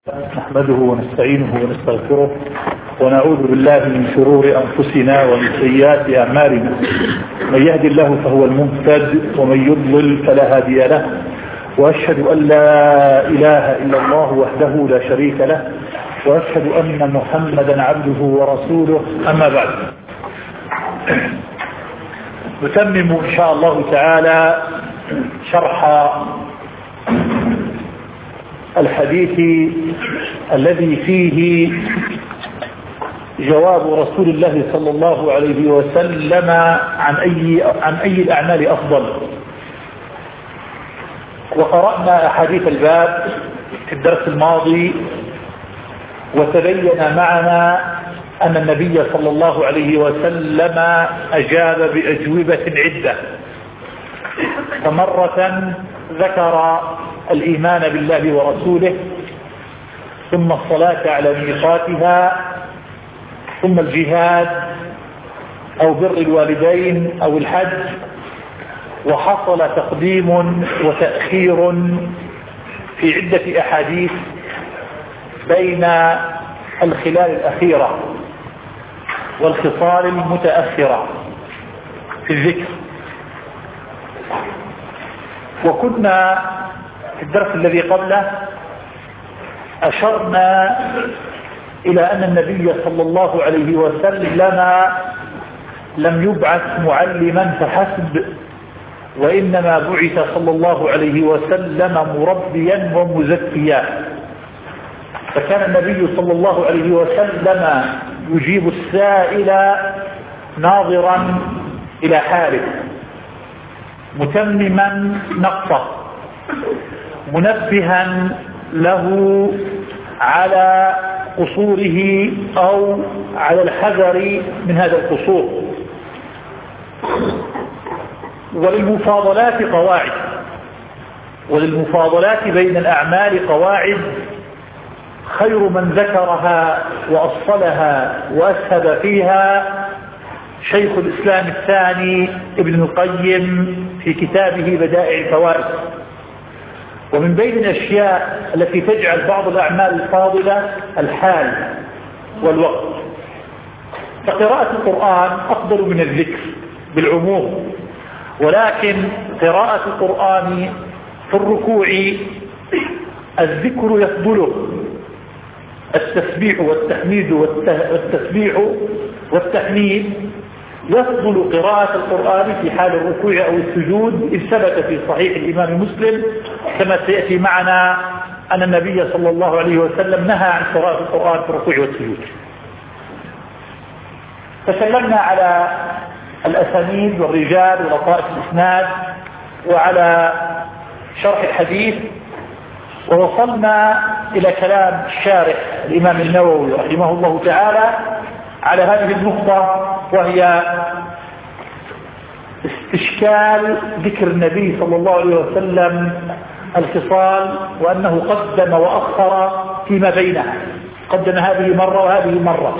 نحمده ونستعينه ونستغفره ونعوذ بالله من شرور أنفسنا ومن سيئات أعمالنا. من يهد الله فهو المهتد ومن يضلل فلا هادي له، وأشهد أن لا إله إلا الله وحده لا شريك له، وأشهد أن محمدا عبده ورسوله. أما بعد، نتمم إن شاء الله تعالى شرح الحديث الذي فيه جواب رسول الله صلى الله عليه وسلم عن أي الأعمال أفضل. وقرأنا أحاديث الباب في الدرس الماضي، وتبين معنا أن النبي صلى الله عليه وسلم أجاب بأجوبة عدة. فمرة ذكر الإيمان بالله ورسوله، ثم الصلاة على ميقاتها، ثم الجهاد أو بر الوالدين أو الحج. وحصل تقديم وتأخير في عدة أحاديث بين الخلال الأخيرة والخصال المتأخرة في الذكر. وكنا في الدرس الذي قبله أشرنا إلى أن النبي صلى الله عليه وسلم لم يبعث معلما فحسب، وإنما بعث صلى الله عليه وسلم مربيا ومزكيا. فكان النبي صلى الله عليه وسلم يجيب السائل ناظرا إلى حاله، متمما نقصه، منبها له على قصوره أو على الحذر من هذا القصور. وللمفاضلات قواعد، وللمفاضلات بين الأعمال قواعد، خير من ذكرها وأصلها وأسهب فيها شيخ الإسلام الثاني ابن القيم في كتابه بدائع الفوائد. ومن بين الأشياء التي تجعل بعض الأعمال الفاضلة الحال والوقت. فقراءة القرآن أفضل من الذكر بالعموم، ولكن قراءة القرآن في الركوع الذكر يفضله، التسبيح والتحميد والتسبيح والتحميد يفضل قراءة القرآن في حال الركوع أو السجود، إذ ثبت في صحيح الإمام مسلم كما سيأتي معنا أن النبي صلى الله عليه وسلم نهى عن قراءة القرآن في الركوع والسجود. تكلمنا على الأسانيد والرجال ولطائف الإسناد وعلى شرح الحديث، ووصلنا إلى كلام الشارح الإمام النووي رحمه الله تعالى على هذه النقطة، وهي استشكال ذكر النبي صلى الله عليه وسلم الخصال، وأنه قدم وأخر فيما بينها، قدم هذه مرة وهذه مرة.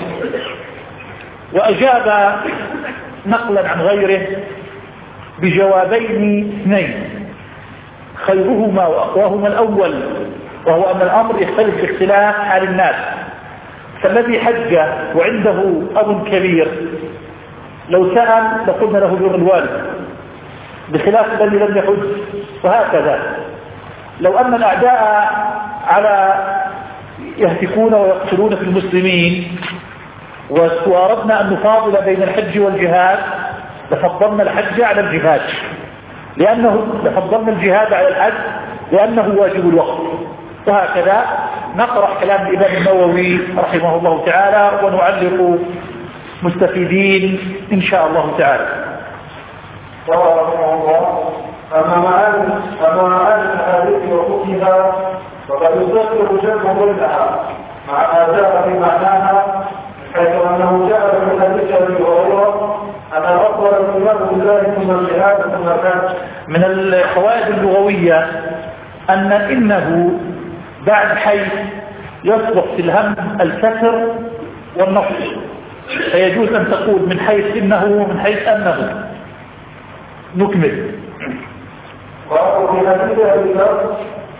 وأجاب نقلا عن غيره بجوابين اثنين، خيرهما وأقواهما الأول، وهو أن الأمر يختلف باختلاف حال الناس. فالذي حج وعنده أب كبير لو سأل لقلنا له بر الوالد، بخلاف الذي لم يحج. وهكذا لو أن الأعداء على يهتكون ويقتلون في المسلمين، وأردنا أن نفاضل بين الحج والجهاد، لفضلنا الحج على الجهاد، لفضلنا الجهاد على الحج لأنه واجب الوقت. وهكذا نقرأ كلام الإمام النووي رحمه الله تعالى ونعلق مستفيدين إن شاء الله تعالى. قال رحمه الله: أما معاني الأحاديث وحكمها فقد يذكر جمع بينها مع ما جاء في معناها، حيث أنه جاء في حديث أبي هريرة أن أفضل الإيمان بالله ثم الجهاد ثم الحج. من الفوائد اللغوية أن إنه بعد حيث يصبح في الهم الكسر والنصب، فيجوز أن تقول من حيث إنه ومن حيث أنه. نكمل. وفي حديث أبي ذر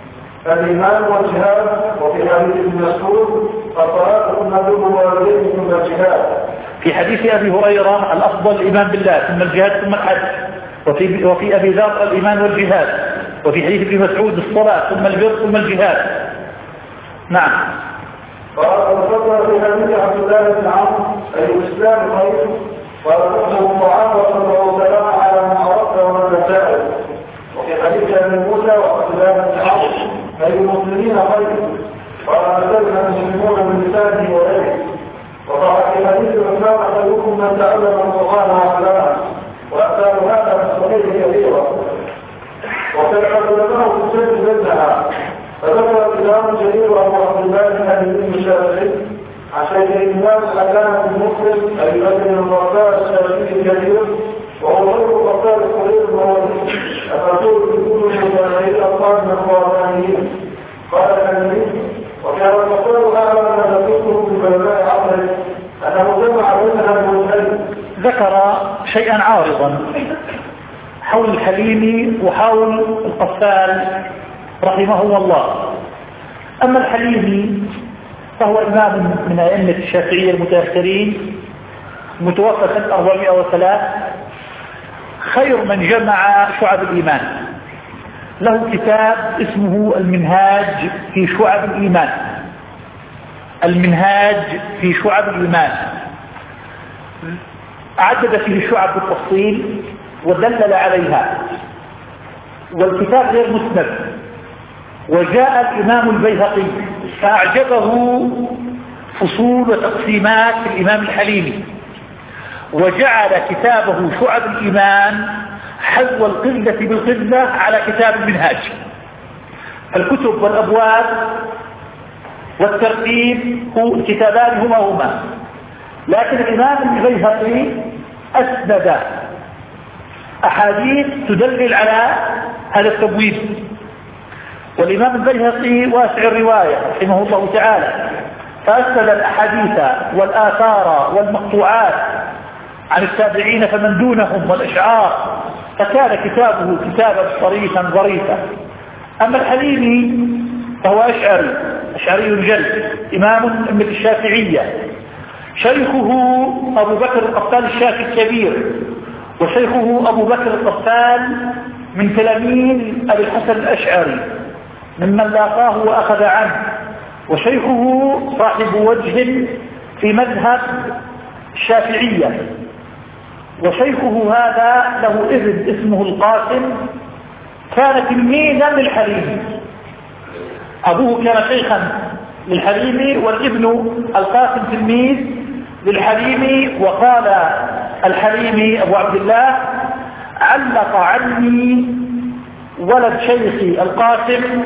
الإيمان والجهاد. وفي حديث ابن مسعود الصلاة ثم بر الوالدين ثم الجهاد. في حديث أبي هريرة الأفضل الإيمان بالله ثم الجهاد ثم الحج. وفي أبي ذر الإيمان والجهاد. وفي حديث ابن مسعود الصلاة ثم البر ثم الجهاد. نعم. وذكر في حديث عبد الله بن عمرو الإسلام خير ويطعم الطعام وصلى السلام على من أردت ومن تساءل. وفي حديث ابي موسى وعبد الله بن عمرو أي المسلمين خير وأمثلنا المسلمون من لسانه وغيره. وقال في حديث عثمان خيركم من تعلم القرآن وعلمه وأمثال هذا في الصحيح كثيرا. وقد حدثناه في السجن منها فذكر الإمام الجليل أبو عبد الله بن أبي الشافعي عن شيخ الإمام الحكام بن مسلم أبي بكر الرقاع الشافعي الكبير وهو غير الرقاع الصغير المواليد الرسول في كل المجاهدين أطفال من القرآنيين. قال النبي وكان الرسول أعلم أن ذكرته في بلداء عصره أنه جمع بينها المنزل. ذكر شيئا عارضا حول الحليمي وحول القفال رحمه الله. أما الحليمي فهو إمام من أئمة الشافعية المتأخرين متوفى سنة 403 خير من جمع شعب الإيمان. له كتاب اسمه المنهاج في شعب الإيمان. المنهاج في شعب الإيمان عدد فيه الشعب بالتفصيل ودلل عليها. والكتاب غير مسند. وجاء الإمام البيهقي فأعجبه فصول وتقسيمات الإمام الحليمي وجعل كتابه شعب الإيمان حذو القلة بالقلة على كتاب المنهاج. الكتب والأبواب والترتيب هو الكتابان هما لكن الإمام البيهقي أسند أحاديث تدلل على هذا التبويب. والإمام البيهقي واسع الرواية رحمه الله تعالى فأسند الأحاديث والآثار والمقطوعات عن التابعين فمن دونهم والأشعار فكان كتابه كتابا صريحا ظريفا. أما الحليمي فهو أشعري جل إمام من الشافعية. شيخه أبو بكر القفال الشافعي الكبير وشيخه أبو بكر القفال من تلاميذ أبي الحسن الأشعري ممن لاقاه وأخذ عنه. وشيخه صاحب وجه في مذهب الشافعية. وشيخه هذا له ابن اسمه القاسم كان تلميذا للحليمي. أبوه كان شيخا للحليمي والابن القاسم تلميذ للحليمي. وقال الحليمي أبو عبد الله علق عني ولد شيخي القاسم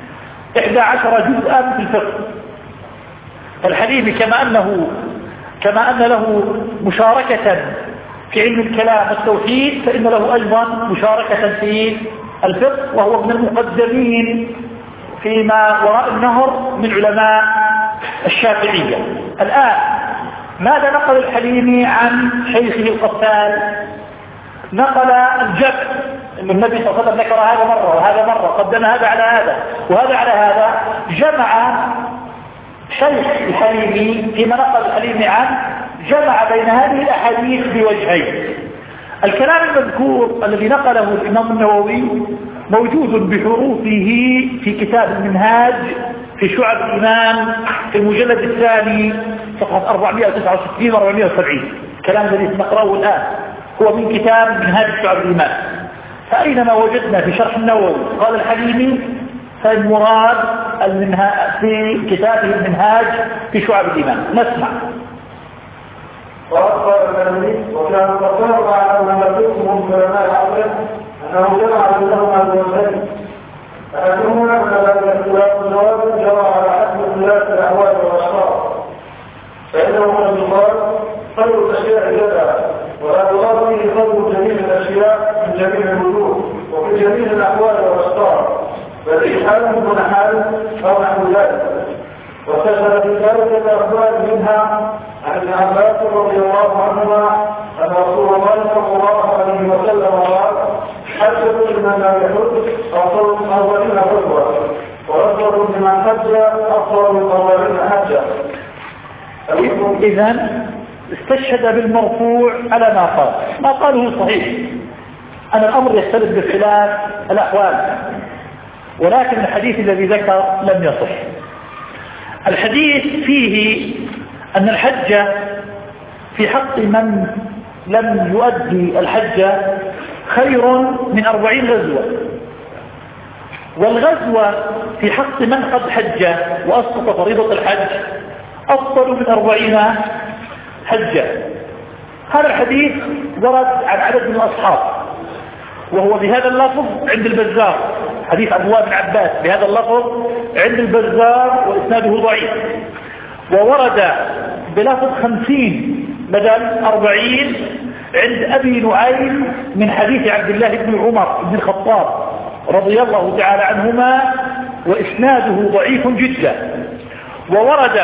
11 جزءا في الفقه. الحليمي كما أن له مشاركة في علم الكلام والتوحيد فإن له أيضا مشاركة في الفقه وهو من المقدمين فيما وراء النهر من علماء الشافعية. الآن ماذا نقل الحليمي عن شيخه القفال؟ نقل الجمع. النبي صلى الله عليه وسلم ذكر هذا مرة وهذا مرة قدم هذا على هذا وهذا على هذا. جمع شيخ الحليمي فيما نقل الحليمي عنه جمع بين هذه الأحاديث بوجهين. الكلام المذكور الذي نقله الإمام النووي موجود بحروفه في كتاب المنهاج في شعب الإيمان في المجلد الثاني صفحة 469 و470. الكلام الذي نقرأه الآن هو من كتاب منهاج شعب الإيمان. فأينما وجدنا في شرح النووي قال الحليمي فالمراد في كتابه المنهاج في شعب الإيمان. نسمع. وأخبر النبي وكان قصير على أن نبيكم علماء العصر أنه جمع بينهما الوجهين. أحدهما أن ذلك اختلاف الجواب جرى على حسب اختلاف الأحوال والأشخاص فإنه قد يقال خير الأشياء جدا ولا يراد فيه خير جميع الأشياء من جميع الوجوه وفي جميع الأحوال والأشخاص بل في حال دون حال أو نحو ذلك. واستشهد في ذلك الأخبار منها عن ابن عباس رضي الله عنهما أن رسول الله صلى الله عليه وسلم قال حج كل من لا يحج أو صوم أولين حجوة وأفضل لمن حج أفضل من 40 حجة. إذن استشهد بالمرفوع على ما قاله صحيح أن الأمر يختلف باختلاف الأحوال، ولكن الحديث الذي ذكر لم يصح. الحديث فيه أن الحج في حق من لم يؤدي الحج خير من 40 غزوة، والغزوة في حق من قد حج وأسقط فريضة الحج أفضل من 40 حجة. هذا الحديث ورد عن عدد من الأصحاب، وهو بهذا اللفظ عند البزار، حديث عبد الله بن عباس بهذا اللفظ عند البزار وإسناده ضعيف. وورد بلفظ 50 بدل 40 عند أبي نعيم من حديث عبد الله بن عمر بن الخطاب رضي الله تعالى عنهما، وإسناده ضعيف جدا. وورد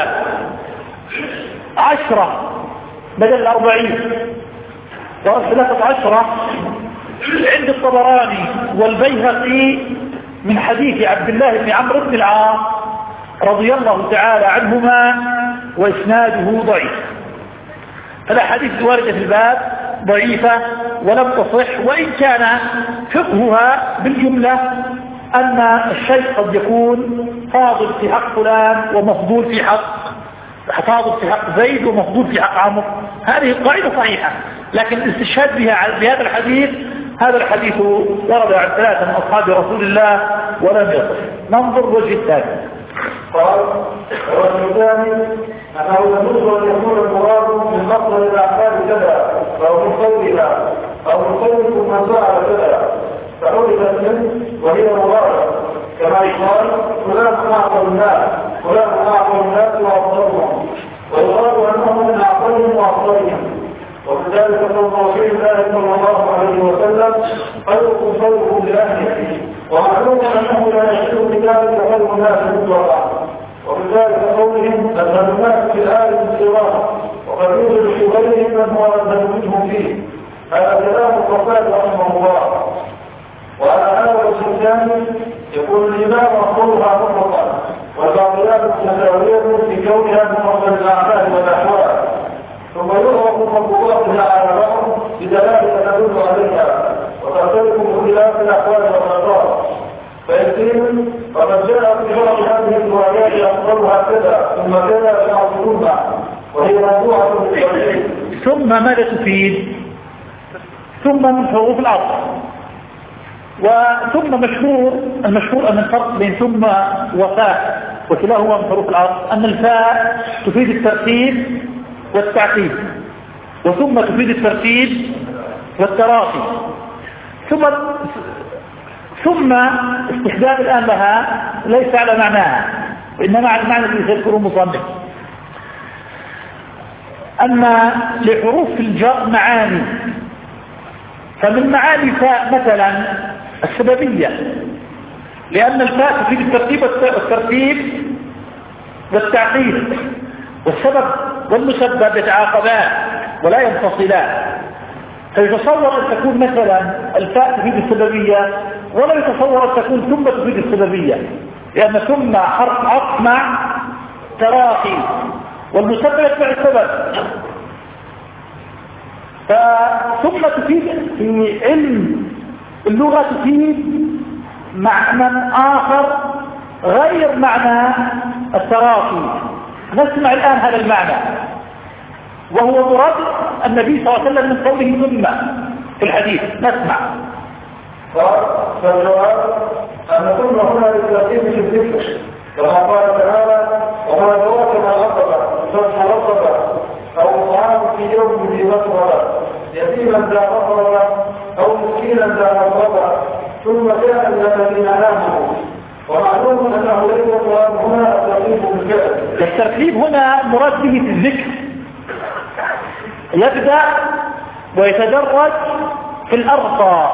10 بدل 40، ورد ثلاثة 10 عند الطبراني والبيهقي من حديث عبد الله بن عمرو بن العاص رضي الله تعالى عنهما، وإسناده ضعيف. فالأحاديث الواردة في الباب ضعيفة ولم تصح، وإن كان فقهها بالجملة أن الشيء قد يكون فاضل في حق فلان ومفضول في فاضل في حق زيد ومفضول في حق عمرو. هذه القاعدة صحيحة، لكن الاستشهاد بهذا الحديث، هذا الحديث ورد عن 3 من أصحاب رسول الله ولم يصح. ننظر الوجه الثاني. قال الوجه الثاني أنه يجوز أن يكون المراد من مصدر الأعمال كذا أو من قولها أو من قول من فعل كذا فعرفت منه وهي مرادة، كما يقال فلان أعظم الناس فلان أعظم الناس وأفضلهم، ويراد أنه من أعظمهم وأفضلهم. وكذلك قول رسول الله صلى الله عليه وسلم خيركم خيركم لأهله، ومعلوم أنه لا يشير بذلك خير الناس مطلقا. وكذلك قولهم أن الناس في الآل انصراف، وقد يوجد في غيرهم من هو أنزل منهم فيه. هذا كلام الرسول رحمه الله. وعلى هذا الوجه الثاني يكون الإمام مقولها مطلقا، والباقيات متساوية في كونها من أفضل الأعمال والأحوال، ثم يضرب مطلقها على بعض بدلالة تدل عليها، وتختلف باختلاف الأحوال والأقدار. فيقول فقد جاء في بعض هذه الروايات أفضلها كذا ثم كذا يعصرون، وهي موضوعة للتوحيد. ثم ماذا تفيد؟ ثم من حروف العطف. وثم المشهور أن الفرق بين ثم وفاء وكلاهما من حروف العطف أن الفاء تفيد الترتيب والتعقيب، وثم تفيد الترتيب والتراخي. ثم استخدام الآن لها ليس على معناها، وإنما على المعنى الذي سيذكره المصنف. أما لحروف الجر معاني، فمن معاني فاء مثلا السببية، لأن الفاء تفيد الترتيب والتعقيب، والسبب والمسبب يتعاقبان ولا ينفصلان. فيتصور أن تكون مثلا الفاء تفيد السببية، ولا يتصور أن تكون ثم تفيد السببية، لأن ثم حرف عطف مع تراخي، والمسبب يتبع السبب. ثم تفيد في علم اللغة تفيد معنى آخر غير معنى التراخي. نسمع الآن هذا المعنى، وهو مراد النبي صلى الله عليه وسلم من قوله ثم في الحديث. نسمع. فالجواب أن ثم هنا للترتيب في الذكر، كما قال تعالى وما أدراك ما العقبة فتح رقبة أو طعام في يوم ذي مسغبة يتيما ذا مقربة أو مسكينا ذا مقربة ثم كان الذين آمنوا. ومعلوم أنه ليس المراد هنا الترتيب بالفعل. الترتيب هنا مراد به في الذكر، يبدأ ويتدرج في الأرقى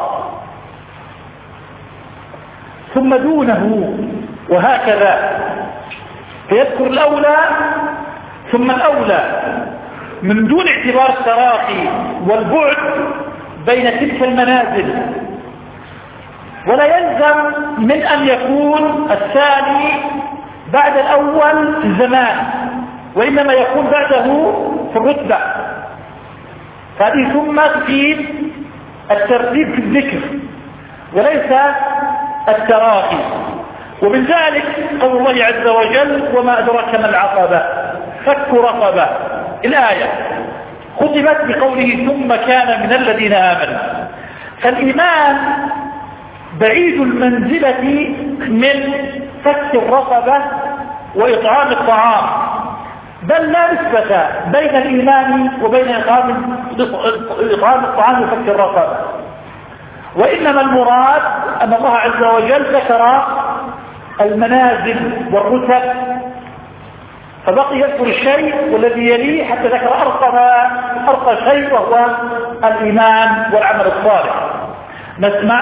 ثم دونه وهكذا، فيذكر الأولى ثم الأولى من دون اعتبار التراخي والبعد بين تلك المنازل. ولا يلزم من أن يكون الثاني بعد الأول زمان، وإنما يكون بعده في الرتبة. فهذه ثم تفيد الترتيب في الذكر وليس التراخي. ومن ذلك قول الله عز وجل: وما أدراك ما العقبة فك رقبة. الآية ختمت بقوله: ثم كان من الذين آمنوا. فالإيمان بعيد المنزلة من فك الرقبة وإطعام الطعام، بل لا نسبة بين الإيمان وبين إطعام الطعام وفك الرقبة، وإنما المراد أن الله عز وجل ذكر المنازل والرتب فبقي يذكر الشيء والذي يليه حتى ذكر أرقى شيء وهو الإيمان والعمل الصالح. نسمع.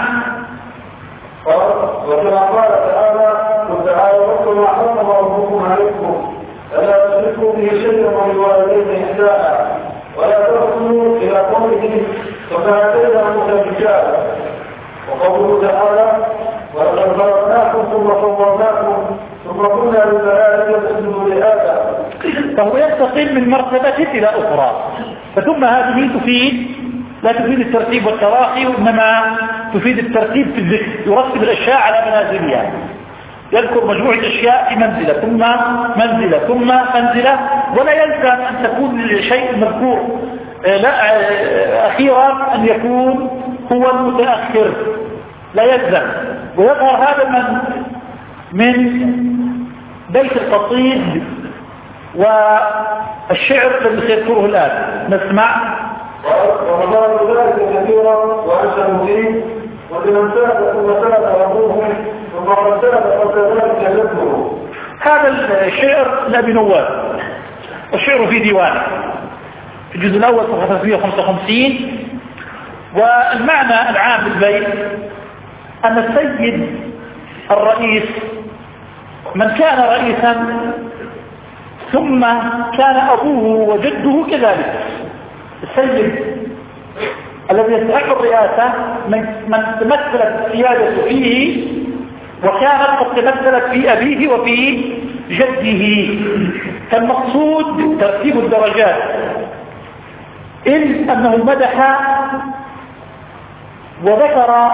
وكما قال تعالى: وتعالوا ما حرم ربكم عليكم ألا تشركوا به شيئا وبالوالدين إحسانا ولا ترسلوا إلى قوله ففاتينا متفجاء. وقوله تعالى: ولقد خلقناكم ثم صورناكم ثم قلنا للملائكة اسجدوا لآدم. فهو ينتقل من مرتبة إلى أخرى. فثم هذه لا تفيد الترتيب والتراخي، وإنما تفيد الترتيب في الذكر، يرتب الأشياء على منازلها، يذكر مجموعة أشياء في منزلة ثم منزلة ثم منزلة، ولا يلزم أن تكون الشيء المذكور أخيرا أن يكون هو المتأخر، لا يلزم. ويظهر هذا من بيت القصيد والشعر الذي سيذكره الآن. نسمع. ونظر ذلك كثيرا وأنشأ فيه ولمن سلك ثم سلك ربوه ثم قد سلك فكذلك جده. هذا الشعر لأبي نواس، الشعر في ديوانه في الجزء الأول صفحة 355. والمعنى العام بالبيت أن السيد الرئيس من كان رئيسا ثم كان أبوه وجده كذلك. السيد الذي يستحق الرئاسة من تمثلت السيادة فيه وكانت قد تمثلت في أبيه وفي جده. فالمقصود ترتيب الدرجات، إذ أنه مدح وذكر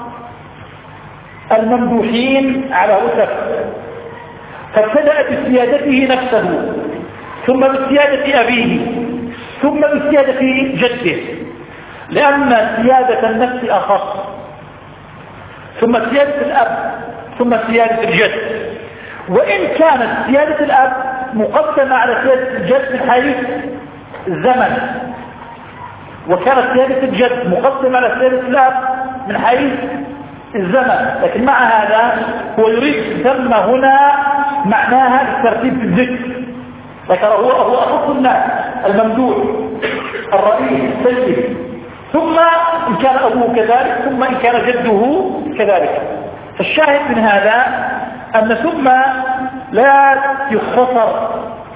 الممدوحين على رتب، فابتدأ بسيادته نفسه ثم بسيادة أبيه ثم بسيادة جده، لأن سيادة النفس أخص، ثم سيادة الأب ثم سيادة الجد. وإن كانت سيادة الأب مقدمة على سيادة الجد من حيث الزمن، وكانت سيادة الجد مقدمة على سيادة الأب من حيث الزمن، لكن مع هذا هو يريد ثم هنا معناها الترتيب في الذكر، ذكره هو أخص الناس، الممدوح، الرئيس، السيد، ثم إن كان أبوه كذلك، ثم إن كان جده كذلك. فالشاهد من هذا أن ثم لا يختصر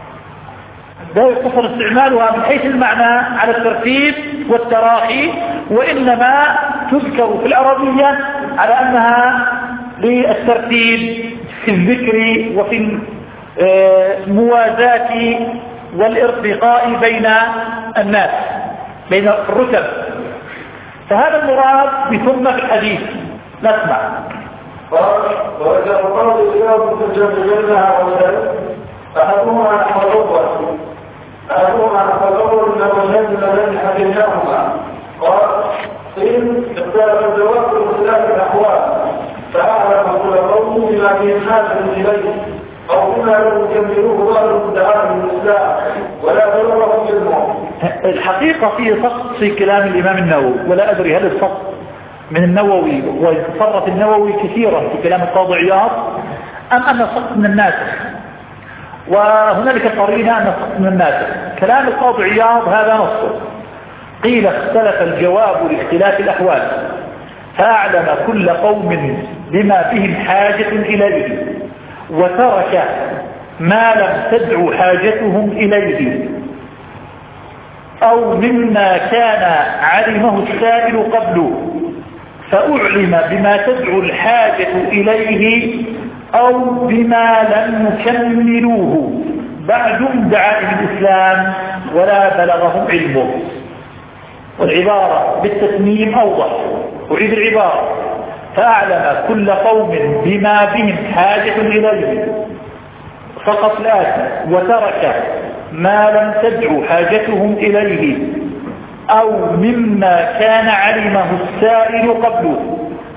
استعمالها من حيث المعنى على الترتيب والتراخي، وإنما تذكر في العربية على أنها للترتيب في الذكر وفي الموازاة والارتقاء بين الناس، بين الرتب. فهذا المراد بثم في الحديث. نسمع. وإذا قال الإسلام في الجمع بينها وذلك أحدهما نحو الأول إنما ينزل الذي حكيناهما. قال قيل اختلف الجواب باختلاف الأحوال، فأعلم كل قوم بما فيه حاجة إليه أو بما لم يكملوه ظاهر الدعاء من الإسلام ولا ضرره علمه. الحقيقة فيه سقط في كلام الإمام النووي، ولا أدري هل السقط من النووي وتصرف النووي كثيرا في كلام القاضي عياض أم أن السقط من الناسخ، وهنالك قرينة أن السقط من الناسخ. كلام القاضي عياض هذا نص، قيل اختلف الجواب لاختلاف الأحوال، فأعلم كل قوم بما بهم حاجة إليه وترك ما لم تدعو حاجتهم إليه أو مما كان علمه السائل قبله، فأعلم بما تدعو الحاجة إليه أو بما لم يكملوه بعد دعائم الإسلام ولا بلغهم علمه. والعبارة بالتتميم أوضح. أعيد العبارة: فأعلم كل قوم بما بهم حاجة إليه فقط الآتي وترك ما لم تدعو حاجتهم إليه أو مما كان علمه السائل قبله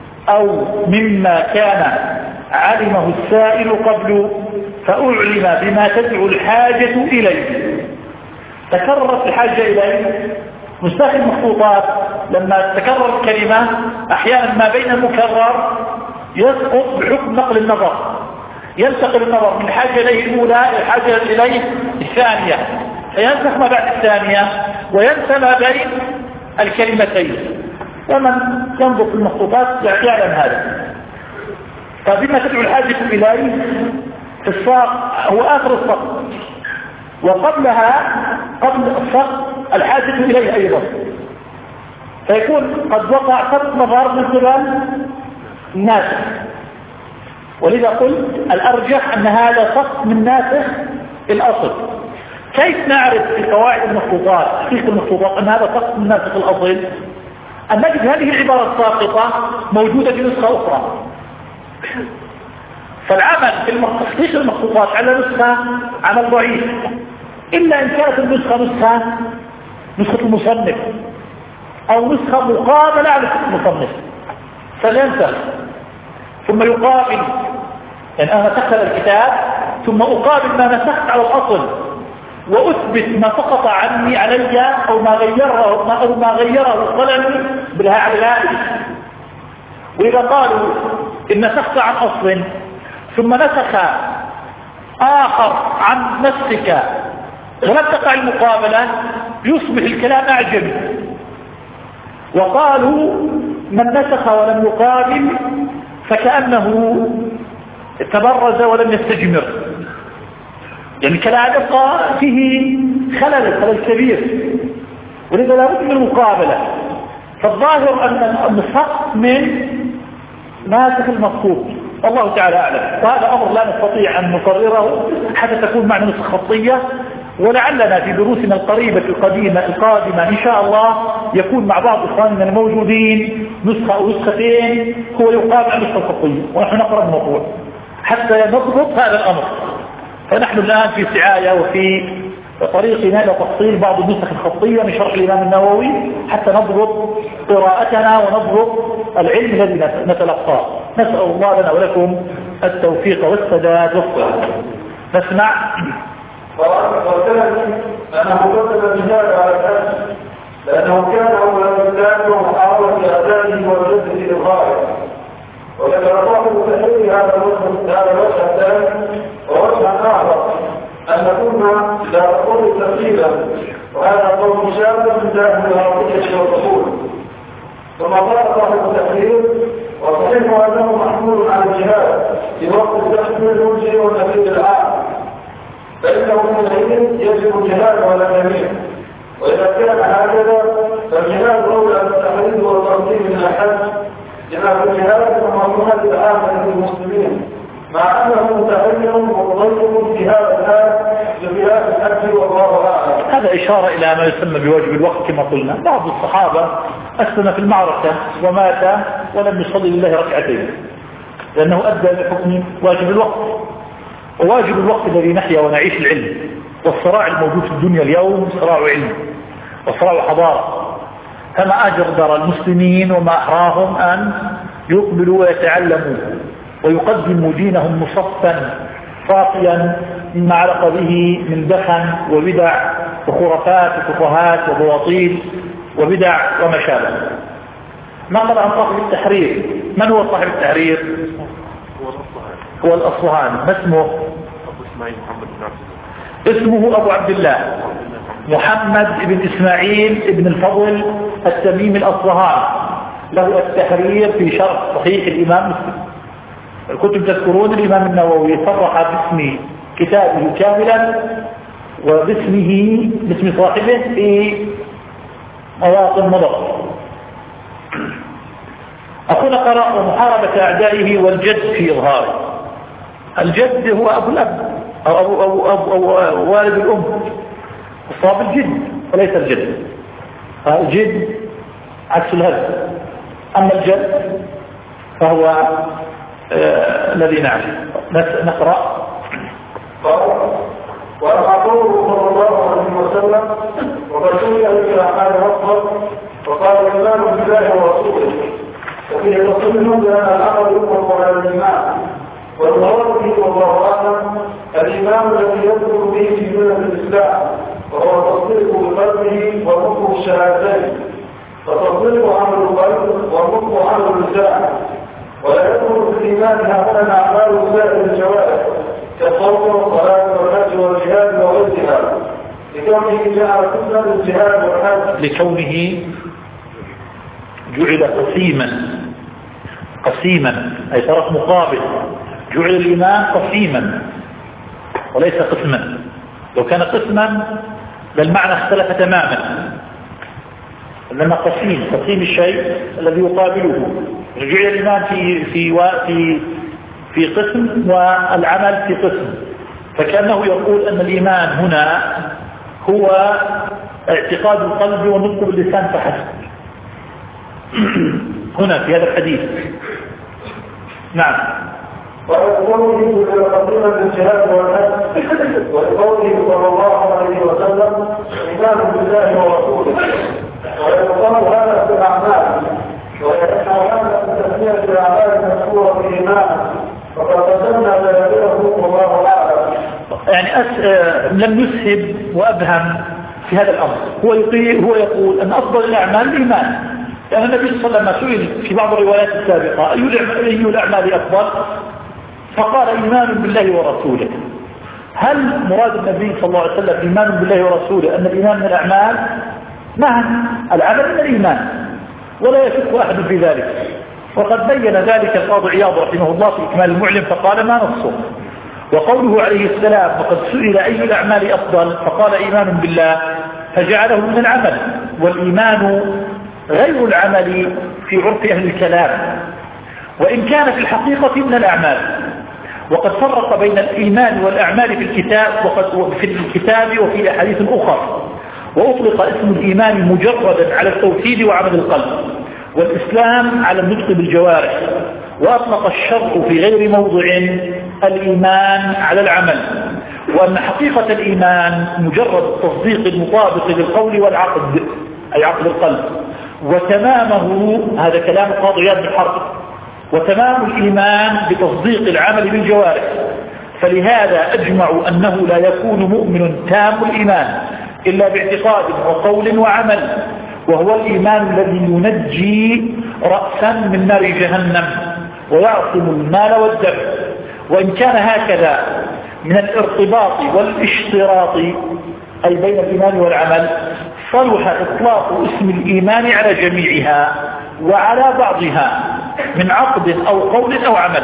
فأعلم بما تدعو الحاجة إليه. تكررت الحاجة إليه. مستخدم المخطوطات لما تكرر الكلمة أحيانا ما بين المكرر يسقط بحكم نقل النظر، ينتقل النظر من الحاجة إليه الأولى إلى الحاجة إليه الثانية، فينسخ ما بعد الثانية وينسى ما بين الكلمتين. ومن ينظر في المخطوطات يعلم هذا. فبما تدعو الحاجة إليه في الساق هو آخر الساق، وقبلها قبل الساق الحاجة إليه أيضا، فيكون قد وقع قط نظر من قبل الناسخ. ولذا قلت الأرجح أن هذا سقط من ناسخ الأصل. كيف نعرف في قواعد المخطوطات حقيقة المخطوطات أن هذا سقط من ناسخ الأصل؟ أن نجد هذه العبارة الساقطة موجودة في نسخة أخرى. فالعمل في تحقيق المخطوطات على نسخة عمل ضعيف، إلا إن كانت النسخة نسخة المصنف أو نسخة مقابلة على نسخة المصنف فلينسخ ثم يقابل. يعني أنا نسخت الكتاب ثم أقابل ما نسخت على الأصل وأثبت ما سقط عني علي أو ما غيره القلم بالها على الهائل. وإذا قالوا إن نسخت عن أصل ثم نسخ آخر عن نفسك ولم تقع المقابلة يصبح الكلام أعجمي. وقالوا من نسخ ولم يقابل فكأنه تبرز ولم يستجمر، يعني كلام يبقى فيه خلل كبير، ولذا لا بد من المقابلة. فالظاهر أن السقط من ناسخ المخطوط، الله تعالى أعلم. وهذا أمر لا نستطيع أن نقرره حتى تكون معنا نسخة خطية، ولعلنا في دروسنا القريبة القادمة إن شاء الله يكون مع بعض إخواننا الموجودين نسخة أو نسختين هو يقابل عن نسخة خطية، ونحن نقرأ الموضوع حتى نضبط هذا الأمر. فنحن الآن في سعاية وفي طريقنا إلى تفصيل بعض النسخ الخطية من شرح الإمام النووي حتى نضبط قراءتنا ونضبط العلم الذي نتلقاه. نسأل الله لنا ولكم التوفيق والسداد والصلاة. نسمع. والثاني أنه قدم الجهاد على الناس لأنه كان أول الإسلام ومحاولة أدائه والجد للغاية. وذكر صاحب تحرير هذا الوجه الثاني ووجها أعظم أن كنا لا نقول تفصيلا، وهذا قول شاب من جانب العربية والرسول. ثم قال صاحب التحرير: وصحيح أنه محمول على الجهاد في وقت التحرير المنجي والنفيذ العام، فإنه من العلم يجب الجهاد على الجميع. وإذا كان هكذا فالجهاد أولى بالتحرير والتنظيم من الحج لما في الجهاد ومصلحة العامة للمسلمين، مع أنه متحرر ومضيق في هذا الآن لجهاد الحج والله أعلم. هذا إشارة إلى ما يسمى بواجب الوقت كما قلنا. بعض الصحابة أسلم في المعركة ومات ولم يصلي لله ركعتين لأنه أدى بحكم واجب الوقت. وواجب الوقت الذي نحيا ونعيش العلم، والصراع الموجود في الدنيا اليوم صراع علم وصراع حضارة. فما أجدر المسلمين وما أحراهم أن يقبلوا ويتعلموا ويقدموا دينهم مصفا صافيا مما علق به من دخن وبدع وخرافات وكفهات وبواطيل وبدع وما شابه. نقل عن صاحب التحرير. من هو صاحب التحرير؟ هو الأصفهاني. ما اسمه؟ اسمه أبو عبد الله محمد بن إسماعيل بن الفضل التميمي الأصفهاني. له التحرير في شرح صحيح الإمام مسلم. الكتب تذكرون الإمام النووي صرح باسم كتابه كاملا باسم صاحبه في مواطن مضر. أخونا قرأ ومحاربة أعدائه والجد في إظهاره. الجد هو أبو الأب أو والد الأم، الصواب الجد وليس الجد. الجد عكس الهد، أما الجد فهو الذي نعرف. نقرأ. وأخبره صلى الله عليه وسلم وقد سئل الأعمال أفضل وقال الإيمان بالله ورسوله، وفيه تصل أن العمل يطلق على الإيمان، والمراد به والله أعلم الإيمان الذي يدخل به في ملة الإسلام، وهو التصديق بقلبه ونطق الشهادتين، فتصديق عمل القلب ونطق عمل اللسان. ولا يدخل في الإيمان هؤلاء أعمال سائر الجوارح كالصوم والصلاة والحج والجهاد وغيرها، لكونه جعل سنة الجهاد والحج، لكونه جعل قسيما أي طرف مقابل. جعل الإيمان قسيما وليس قسما. لو كان قسما للمعنى اختلف تماما، إنما قسيم الشيء الذي يقابله. جعل الإيمان في قسم والعمل في قسم، فكأنه يقول أن الإيمان هنا هو اعتقاد القلب والنطق باللسان فحسب هنا في هذا الحديث. نعم. ويقوله قديما بالجهاد والحج، ويقوله صلى الله عليه وسلم إيمان بالله ورسوله، ويقال هذا في الأعمال، ويسمع هذا في تسمية الأعمال المذكورة في الإيمان، وقد قدمنا ذلكه والله أعلم. يعني لم يسهب وأبهم في هذا الأمر. هو يقول أن أفضل الأعمال الإيمان، لأن النبي صلى الله عليه وسلم سئل في بعض الروايات السابقة أي الأعمال أفضل، فقال إيمان بالله ورسوله. هل مراد النبي صلى الله عليه وسلم إيمان بالله ورسوله أن الإيمان من الأعمال؟ نعم، العمل من الإيمان ولا يشك أحد في ذلك، وقد بين ذلك القاضي عياض رحمه الله في إكمال المعلم فقال ما نصه. وقوله عليه السلام وقد سئل أي الأعمال أفضل فقال إيمان بالله، فجعله من العمل، والإيمان غير العمل في عرف أهل الكلام، وإن كان في الحقيقة من الأعمال. وقد فرق بين الإيمان والأعمال في الكتاب وفي أحاديث أخرى، وأطلق اسم الإيمان مجردا على التوحيد وعمل القلب، والإسلام على النطق بالجوارح، وأطلق الشرع في غير موضع الإيمان على العمل، وأن حقيقة الإيمان مجرد التصديق المطابق للقول والعقد أي عقد القلب، وتمامه هذا كلام القاضي عياض بن حرب، وتمام الإيمان بتصديق العمل بالجوارح. فلهذا أجمعوا أنه لا يكون مؤمن تام الإيمان إلا باعتقاد وقول وعمل، وهو الإيمان الذي ينجي رأسا من نار جهنم ويعصم المال والدم. وإن كان هكذا من الارتباط والاشتراط أي بين الإيمان والعمل، صلح إطلاق اسم الإيمان على جميعها وعلى بعضها من عقد أو قول أو عمل.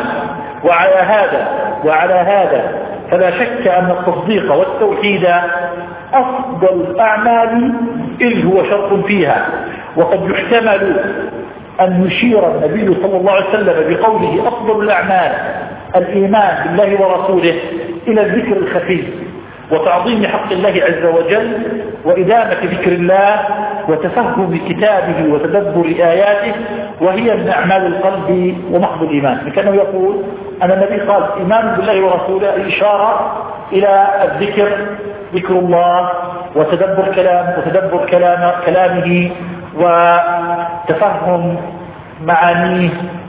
وعلى هذا فلا شك أن التصديق والتوحيد أفضل الأعمال إذ هو شرط فيها. وقد يحتمل أن يشير النبي صلى الله عليه وسلم بقوله أفضل الأعمال الإيمان بالله ورسوله إلى الذكر الخفي وتعظيم حق الله عز وجل وإدامة ذكر الله وتفهم كتابه وتدبر آياته، وهي من أعمال القلب ومحض الإيمان. كأنه يقول أن النبي قال إيمان بالله ورسوله إشارة إلى الذكر، ذكر الله وتدبر كلامه وتفهم معانيه،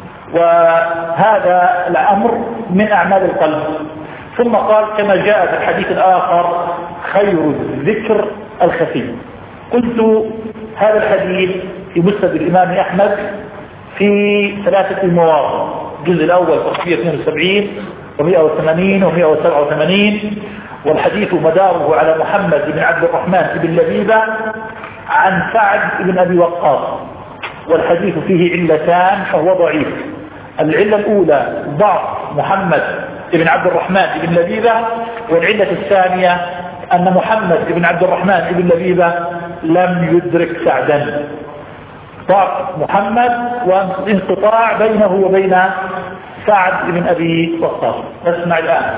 وهذا الأمر من أعمال القلب. ثم قال كما جاء في الحديث الآخر خير الذكر الخفي. قلت هذا الحديث في مسند الإمام أحمد في 3 مواضع: الجزء الأول صفحة 72 و180 و187، والحديث مداره على محمد بن عبد الرحمن بن لبيبة عن سعد بن أبي وقاص، والحديث فيه علتان فهو ضعيف. العلة الأولى ضعف محمد بن عبد الرحمن بن لبيبة، والعلة الثانية أن محمد بن عبد الرحمن بن لبيبة لم يدرك سعدا. انقطاع محمد وانقطاع بينه وبين سعد بن أبي وقاص. نسمع الآن.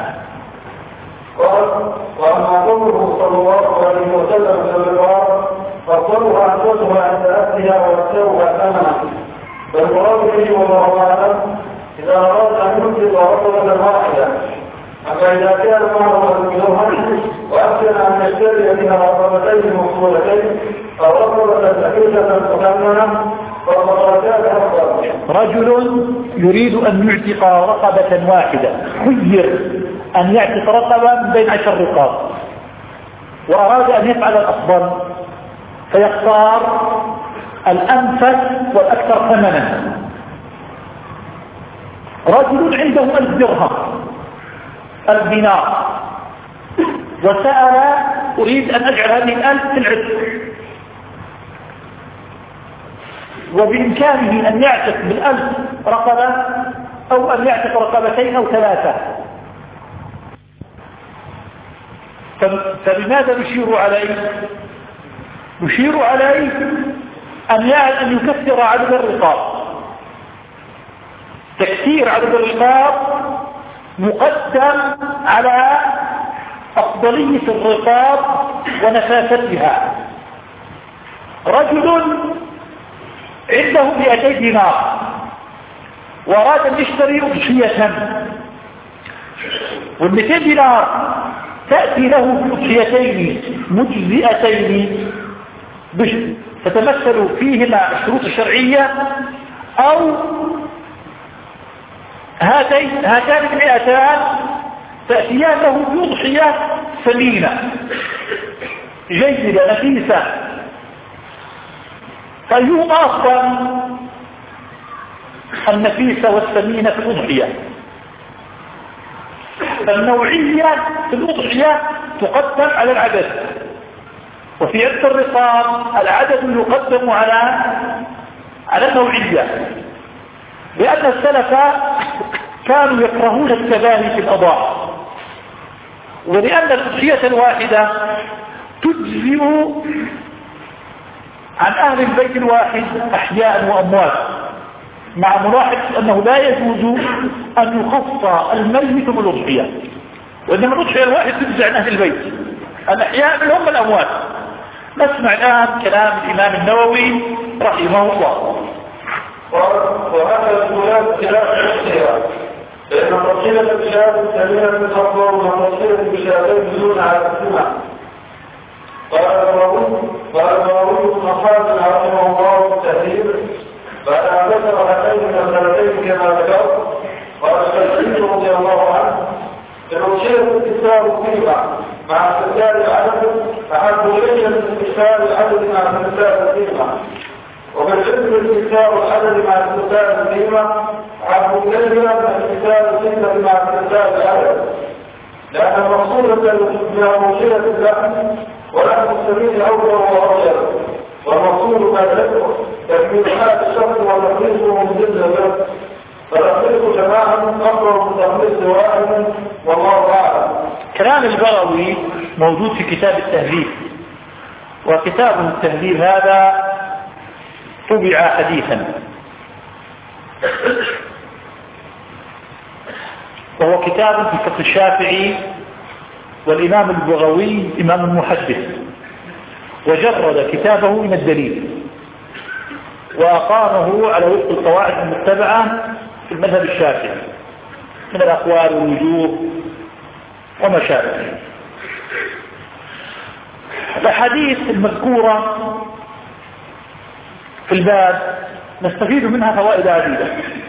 وأما قوله صلى الله عليه وسلم في الرقاب فاصبرها أن تدخل عند أهلها واكسرها ثمنا. فالمراد به والله أعلم إذا أراد أن يمسك رقبة واحدة، أما إذا كان معه الدرهم وأمكن أن يشتري بها رقبتين مفصولتين أو رقبة ثقيلة مكملة فالرقبتان أفضل. رجل يريد أن يعتق رقبة واحدة، خير أن يعتق رقبة من بين 10 رقاب، وأراد أن يفعل الأفضل فيختار الأنفس والأكثر ثمنا. رجل عنده 1000 درهم 1000 دينار وسأل أريد أن أجعل هذه 1000 في العتق، وبإمكانه أن يعتق بال1000 رقبة أو أن يعتق رقبتين أو 3. فلماذا نشير عليه؟ نشير عليه أن يكثر عدد الرقاب. تكثير عدد الرقاب مقدم على أفضلية الرقاب ونفاستها. رجل عنده 200 دينار وأراد أن يشتري أضحية، وال200 دينار تأتي له أضحيتين مجزئتين تتمثل فيهما الشروط الشرعية، أو هاتان ال200 تأتيان له بأضحية ثمينة جيدة نفيسة. فأيهما أفضل؟ النفيسة والثمينة في الأضحية. فالنوعية في الأضحية تقدم على العدد، وفي عدة الرقاب العدد يقدم على النوعية، لأن السلف كانوا يكرهون التباهي في الأضاحي، ولأن الأضحية الواحدة تجزئ عن أهل البيت الواحد أحياء وأموات، مع ملاحظة أنه لا يجوز أن يخص الميت بالأضحية، وإنما الأضحية الواحد تجزئ عن أهل البيت، الأحياء منهم الأموات. نسمع الآن كلام الإمام النووي رحمه الله. وهذا الخلاف خلاف الأضحية، لأن الأضحية بشهادة الثمينة أفضل من الأضحية بشهادتين دون على السمع. قال النووي بن حاتم رحمه الله التهذيب بعد أن ذكر هاتين المسألتين كما ذكر، قال الشافعي رضي الله عنه الأضحية استكثار القيمة مع استكثار العدد أحب إلي من استكثار العدد مع استكثار القيمة، وبالنسبة لاستكثار العدد مع استكثار القيمة أحب إلي من استكثار القيمة مع استكثار العدد، لأن المقصود بأضحية اللحم ولحم السبيل أول وأرجل، والمقصود ما تكميل حالة الشخص وتخليصه من جزء الجسد، فتخليص جماعة أفضل من تخليص واحد، والله أعلم. كلام البغوي موجود في كتاب التهذيب، وكتاب التهذيب هذا طبع حديثا، وهو كتاب في فقه الشافعي، والإمام البغوي إمام محدث، وجرد كتابه من الدليل وأقامه على وفق القواعد المتبعة في المذهب الشافعي من الأقوال والوجوه وما شابه. الأحاديث المذكورة في الباب نستفيد منها فوائد عديدة،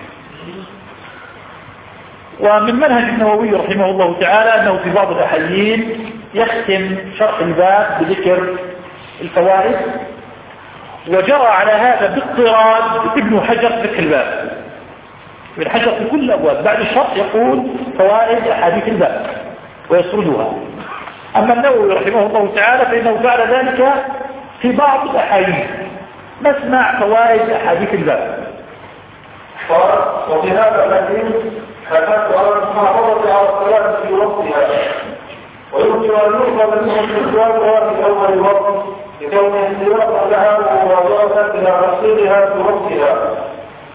ومن منهج النووي رحمه الله تعالى أنه في بعض الأحيان يختم شرح الباب بذكر الفوائد، وجرى على هذا باضطراد ابن حجر في الباب. ابن حجر في كل الأبواب بعد الشرح يقول فوائد أحاديث الباب ويسردها، أما النووي رحمه الله تعالى فإنه فعل ذلك في بعض الأحاديث. نسمع فوائد أحاديث الباب. وفي هذا الحديث حدثت على المحافظة على الصلاة في وقتها، ويمكن أن يؤخذ منه استخدامها في أول الوقت لكون السياق لها ومواظبة إلى تفصيلها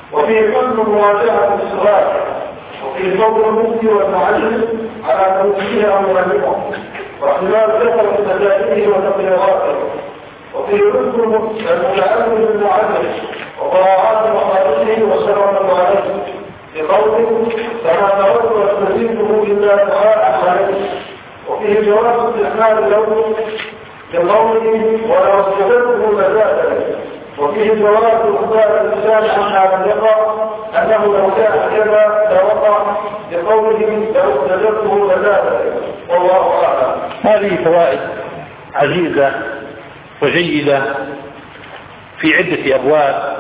وفيه فن مواجهة الصغار، وفيه فضل المفتي والمعلم على توجيه أموالهم واحتمال كثرة مسائله وتقريراته، وفيه رزق المتعلم بالمعلم وقراءات مخالفه وشرع عليه بقوله فما ترد واستزيده إلا دعاء عليه، وفيه جواز استعمال اللون بقوله ولو استفدته لزاده، وفيه جواز إخبار الإنسان عما يقع أنه لو كان كذا لوقع بقوله لو استفدته لزاده، والله أعلم. هذه فوائد عزيزة وجيدة في عدة أبواب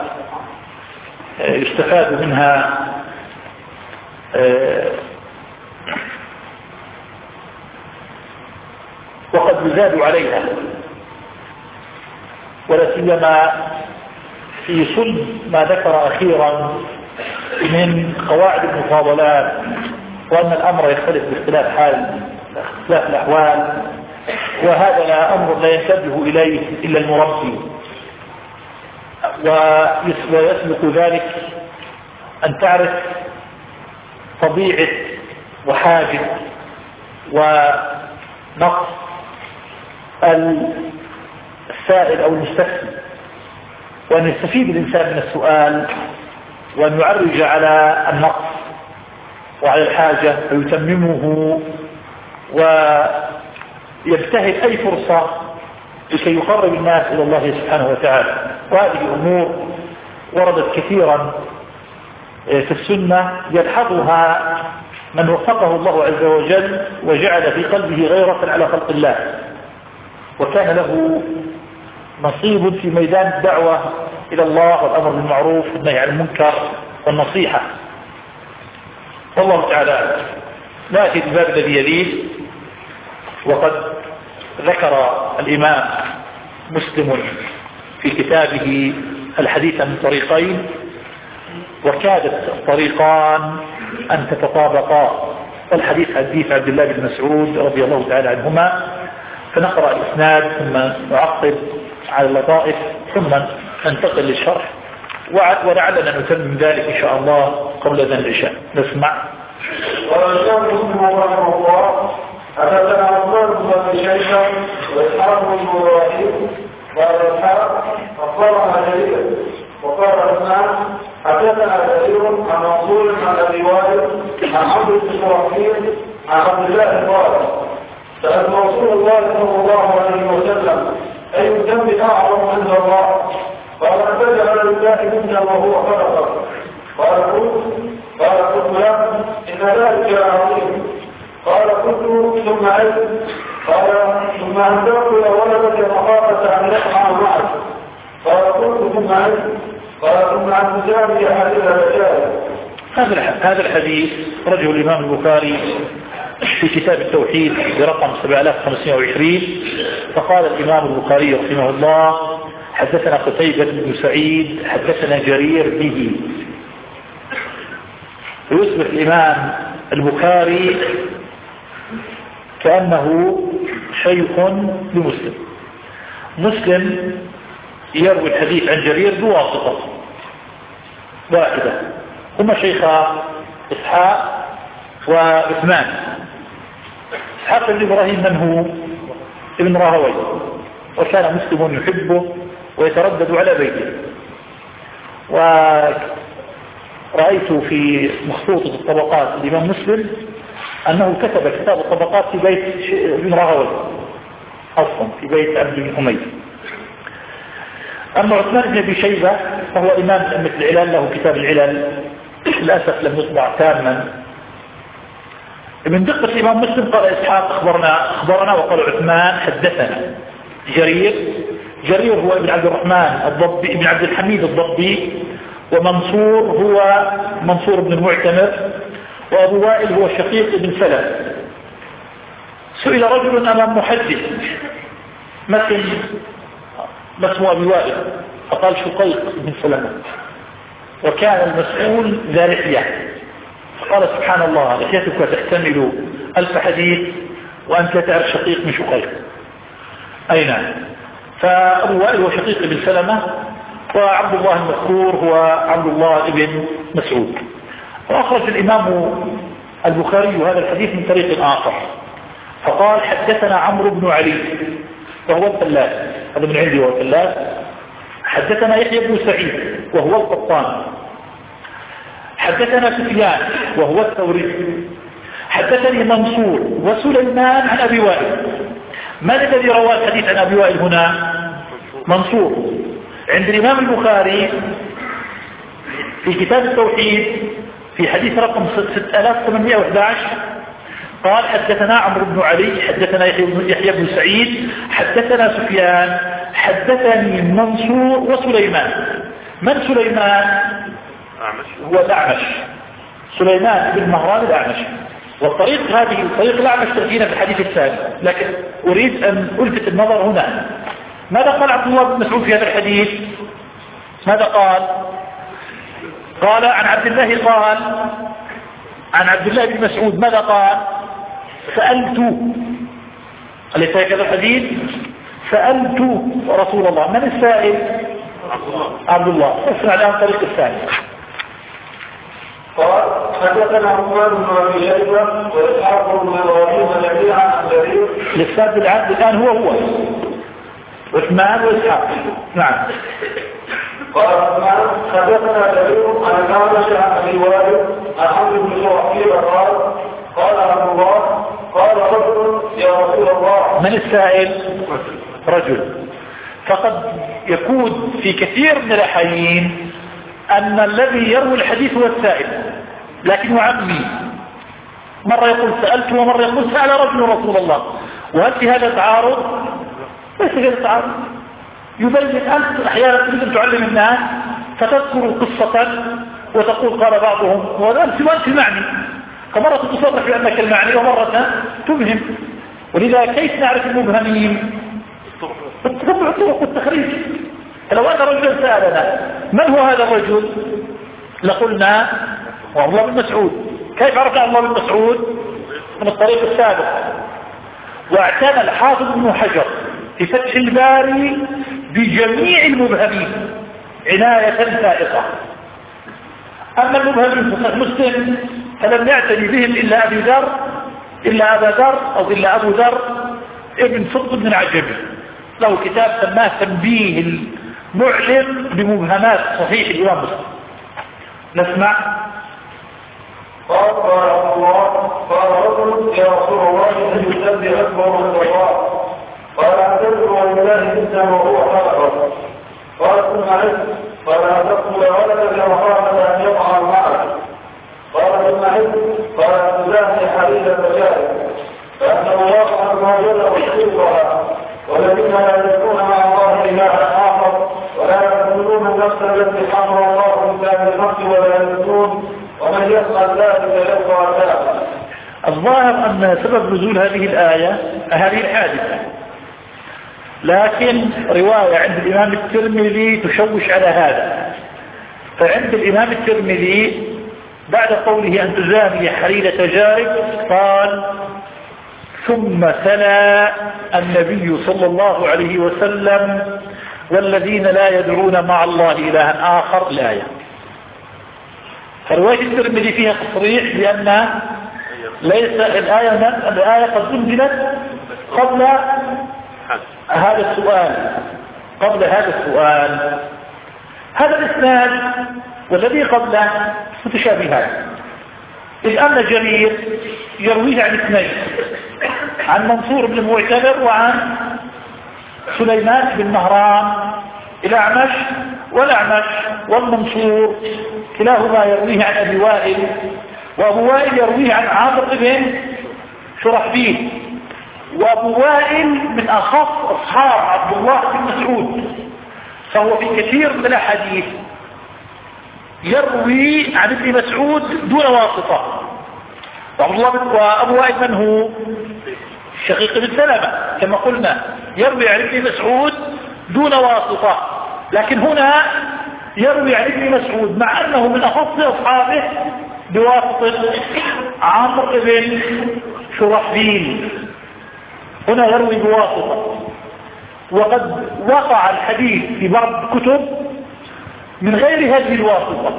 يستفاد منها وقد يزاد عليها، ولا سيما في صلب ما ذكر أخيرا من قواعد المفاضلات، وأن الأمر يختلف باختلاف حال اختلاف الأحوال، وهذا أمر لا ينتبه إليه إلا المربي، ويسبق ذلك أن تعرف طبيعة وحاجة ونقص السائل أو المستفسر، وأن يستفيد الإنسان من السؤال وأن يعرج على النقص وعلى الحاجة فيتممه ويبتهل أي فرصة لكي يقرب الناس إلى الله سبحانه وتعالى. وهذه أمور وردت كثيرا في السنة يلحظها من وفقه الله عز وجل وجعل في قلبه غيرة على خلق الله، وكان له نصيب في ميدان الدعوة إلى الله والأمر بالمعروف والنهي عن المنكر والنصيحة، والله تعالى. نأتي الباب الذي يليه، وقد ذكر الإمام مسلم في كتابه الحديث من طريقين، وكادت الطريقان أن تتطابقا، والحديث حديث عبد الله بن مسعود رضي الله تعالى عنهما، فنقرأ الإسناد ثم نعقب على اللطائف ثم ننتقل للشرح، ولعلنا نتمم ذلك إن شاء الله قبل أذان العشاء. نسمع. قال الإمام مسلم رحمه الله حدثنا عثمان بن شيبة وإسحاق بن إبراهيم قال إسحاق أخبرنا جرير وقال عثمان حدثنا كثير عن منصور عن أبي وائل عن عبد بن شرحبيل عن عبد الله قال سأل رسول الله صلى الله عليه وسلم أي الذنب أعظم عند الله؟ قال أن تجعل لله منا وهو خلقك. قال قلت له إن ذلك عظيم. قال قلت ثم أي؟ قال ثم أن تأكل ولدك مخافة أن يطعم معك. قال قلت ثم أي؟ قال ثم أن تجاري هذه الرجال. هذا الحديث رجل الإمام البخاري في كتاب التوحيد برقم 7520، فقال الإمام البخاري رحمه الله حدثنا قتيبة بن سعيد حدثنا جرير به. ويصبح الإمام البخاري كأنه شيخ لمسلم. مسلم يروي الحديث عن جرير بواسطة واحدة، هما شيخا إسحاق وعثمان. إسحاق بن إبراهيم من هو؟ ابن راهوي، وكان مسلم يحبه ويتردد على بيته. ورأيت في مخطوطة الطبقات الإمام مسلم أنه كتب كتاب الطبقات في بيت ابن راهوي أصلا، في بيت عبد بن حميد. أما عثمان بن أبي شيبة فهو إمام أئمة العلل، له كتاب العلل للأسف لم يطبع تاما. من دقة الإمام مسلم قال إسحاق أخبرنا وقال عثمان حدثنا. جرير هو ابن عبد الرحمن الضبي ابن عبد الحميد الضبي، ومنصور هو منصور بن المعتمر، وأبو وائل هو شقيق بن سلم. سئل رجل أمام محدث ما اسمه أبي وائل؟ فقال شقيق بن سلمة، وكان المسؤول ذا لحية. فقال سبحان الله لحيتك تحتمل 1000 حديث وأنت لا تعرف شقيق من شقيق. أي نعم. فأبو وائل هو شقيق بن سلمة، وعبد الله المذكور هو عبد الله بن مسعود. وأخرج الإمام البخاري هذا الحديث من طريق آخر فقال حدثنا عمرو بن علي وهو الفلاس، هذا من عندي وهو الفلاس. حدثنا يحيى بن سعيد وهو القطان. حدثنا سفيان وهو الثوري. حدثني منصور وسليمان عن أبي وائل. من الذي روى الحديث عن أبي وائل هنا؟ منصور. عند الإمام البخاري في كتاب التوحيد في حديث رقم 6811 قال حدثنا عمرو بن علي حدثنا يحيى بن سعيد حدثنا سفيان حدثني منصور وسليمان. من سليمان؟ هو الأعمش، سليمان بن مهران الأعمش. والطريق هذه طريق الأعمش تأتينا في الحديث الثاني، لكن أريد أن ألفت النظر هنا. ماذا قال عبد الله بن مسعود في هذا الحديث؟ ماذا قال؟ قال عن عبد الله، قال عن عبد الله بن مسعود ماذا قال؟ سألت، أليس هكذا الحديث؟ سألت رسول الله. من السائل؟ عبد الله. اسمع الآن الطريق الثاني. قال حدثنا عثمان بن ابي شيبه واسحاق بن ابراهيم جميعا عن جرير. الاستاذ العبد الان هو عثمان واسحاق. نعم. قال عثمان حدثنا جرير عن الاعمش عن ابي وائل عن عمرو بن شعيب قال قال عبد الله قال رجل يا رسول الله. من السائل؟ رجل. فقد يكون في كثير من الاحيان أن الذي يروي الحديث هو السائل، لكن يعمي، مرة يقول سألت ومرة يقول سأل رجل رسول الله. وهل في هذا تعارض؟ ليس هذا تعارض. يبين أنت أحيانا تريد أن تعلم الناس فتذكر قصة وتقول قال بعضهم وهذا سواء المعني، فمرة تصرح بأنك المعني ومرة تبهم. ولذا كيف نعرف المبهمين؟ بالتتبع الطرق والتخريج. لو أن رجلا سألنا من هو هذا الرجل لقلنا عبد الله بن مسعود. كيف عرفنا عبد الله بن مسعود؟ من الطريق السابق. واعتنى الحافظ ابن حجر في فتح الباري بجميع المبهمين عناية فائقة. أما المبهمين في مسلم فلم يعتني بهم إلا أبا ذر أو إلا أبو ذر ابن فضل بن العجبي، له كتاب سماه تنبيه المعلم بمبهمات صحيح الإمام مسلم. نسمع. قال الله قال رجل يا رسول الله ان يسبح اكبر من الله. قال اعتذر ولله جدا وهو خلقه. قال ثم عد قال تقتل ولدك وخافت ان يقع معك. قال ثم عد قال تزاحي حديث شارك فان الله عز وجل يحبها والذين لا يذكرون مع الله إلها آخر ولا يقتلون النفس التي حرم الله إلا بالحق ولا يزنون ومن يفعل ذلك يلقى عذابا. الظاهر أن سبب نزول هذه الآية هذه الحادثة، لكن رواية عند الإمام الترمذي تشوش على هذا. فعند الإمام الترمذي بعد قوله أن تزاني حريرة جارك قال ثم تلا النبي صلى الله عليه وسلم والذين لا يدعون مع الله إلها آخر الآية. فرواية الترمذي فيها تصريح بأن ليس الآية قد أنزلت قبل هذا السؤال. هذا الإسناد والذي قبله متشابهان، إذ أن جرير يرويه عن اثنين، عن منصور بن المعتمر وعن سليمان بن مهران الأعمش، والأعمش والمنصور كلاهما يرويه عن أبي وائل، وأبو وائل يرويه عن عامر بن شرحبيل. وأبو وائل من أخص أصحاب عبد الله بن مسعود، فهو في كثير من الأحاديث يروي عن ابن مسعود دون واسطة. وأبو وائل من هو؟ شقيق بن سلمة كما قلنا، يروي عن ابن مسعود دون واسطة، لكن هنا يروي عن ابن مسعود مع أنه من أخص أصحابه بواسطة عمرو بن شرحبيل. هنا يروي بواسطة. وقد وقع الحديث في بعض الكتب من غير هذه الواسطة،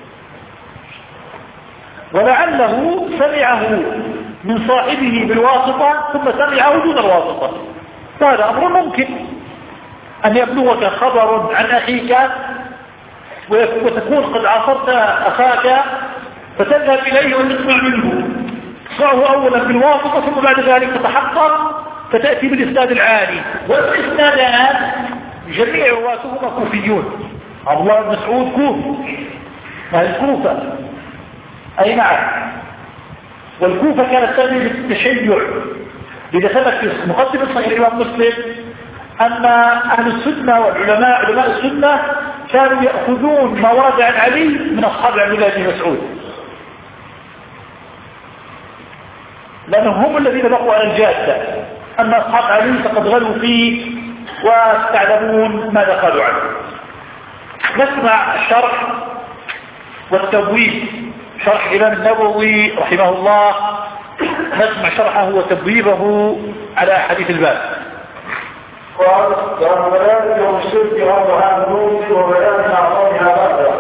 ولعله سمعه من صاحبه بالواسطة ثم سمعه دون الواسطة. وهذا أمر ممكن، أن يبلغك خبر عن أخيك وتكون قد عاصرت أخاك فتذهب إليه وتسمع منه، تسمعه أولا بالواسطة ثم بعد ذلك تتحقق فتأتي بالإسناد العالي. والإسنادات جميع رواتهما كوفيون. عبد الله بن مسعود كوفي، ما هي الكوفة، أي نعم، والكوفة كانت تعني بالتشيع. إذا ثبت في مقدمة صحيح الإمام مسلم أن أهل السنة والعلماء علماء السنة كانوا يأخذون ما ورد عن علي من أصحاب عبد الله بن مسعود، لأنهم هم الذين بقوا على الجادة. أما أصحاب علي فقد غلوا فيه وتعلمون ماذا قالوا عنه. نسمع الشرح والتبويب، شرح الإمام النووي رحمه الله، نسمع شرحه وتبويبه على حديث الباب. قال: كان بيان يوم الشرك وضعها النور وبيان أعطائها بعدها.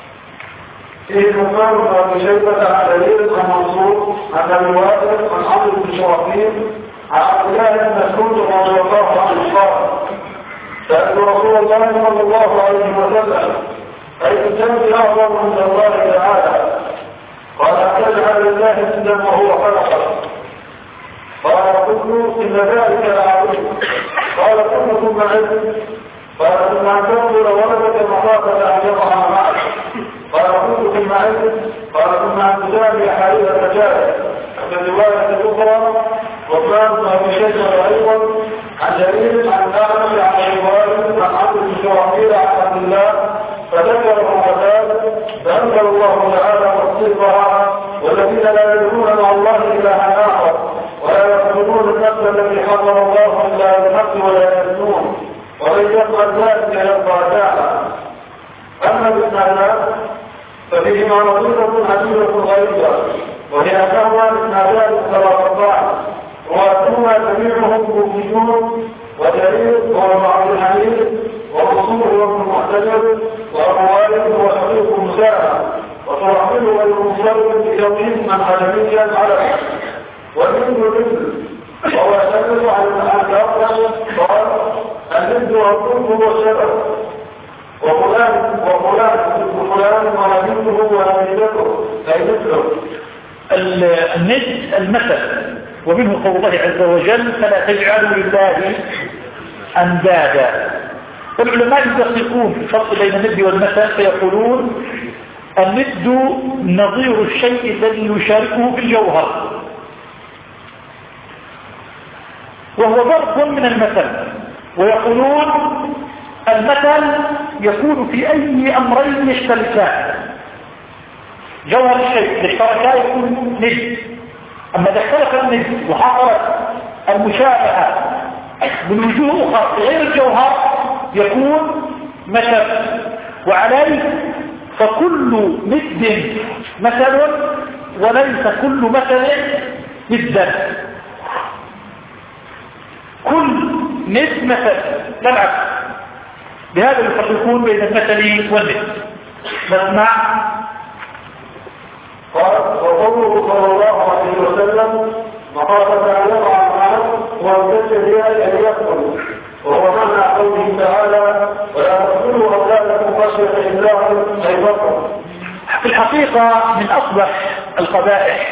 فيه مقام أبي شيبة عن دليل عن منصور عن أبي وائل عن عمرو بن شرحبيل عن عبد الله بن مسعود رضي الله عنه قال: سألت رسول الله صلى الله عليه وسلم: أي الذنب أعظم عند الله تعالى؟ قال: أن تجعل لله ندا وهو خلقه. قال: قلت: إن ذلك لعظيم. قال: قلت: ثم علم. قال: ثم أن تنظر ولدك مخافة أن يقع معك. قال: قلت: ثم علم. قال: ثم أن تتابع حريرة جارك. في الرواية الأخرى: وكان أبي شيبة أيضا عن جرير عن أعمش عن أبي عن عمرو بن شرحبيل عن عبد الله فذكره وقال: فأنزل الله تعالى تصديقها: والذين لا يدعون مع الله إلها آخر ولا يقتلون النفس التي حرم الله إلا بالحق ولا يزنون ومن يفعل ذلك يلقى أثاما. أما بالإسنادات ففيهما نظيرة عجيبة غريبة، وهي أنهما إسنادات ثلاثة رواتهما جميعهم كوفيون، ودليل وهو عبد الحميد، ومنصور وابن المعتمر، وأبو وائل وشقيق مساعد، وترحمل والمنصر بيومهم من عالميا على والند مثل، وهو يعتمد على الأرض. قال: الند والطب والشرف، وفلان ونبيته ونبيته أي مثله. الند المثل، ومنه قول الله عز وجل: فلا تجعلوا لله أندادا. والعلماء يدققون في الفرق بين الند والمثل فيقولون: الند نظير الشيء الذي يشاركه في الجوهر، وهو ضرب من المثل. ويقولون: المثل يكون في أي أمرين يشتركان، جوهر الشيء الاشتراكا يكون ند. أما إذا اختلف الند وحصلت المشابهة من وجوه أخرى غير الجوهر يكون مثل. وعليه فكل ند مثل وليس كل مثل ندا. كل ند مثل لا العكس. بهذا يفرقون بين المثل والند. نسمع. قال: وقوله صلى الله عليه وسلم: مخافة أن يقع معه ويبتدئ أن يقتل، وهو معنى قوله تعالى: ولا تقتلوا أولادكم خشية إملاق أي بطر. في الحقيقة من أصبح القبائح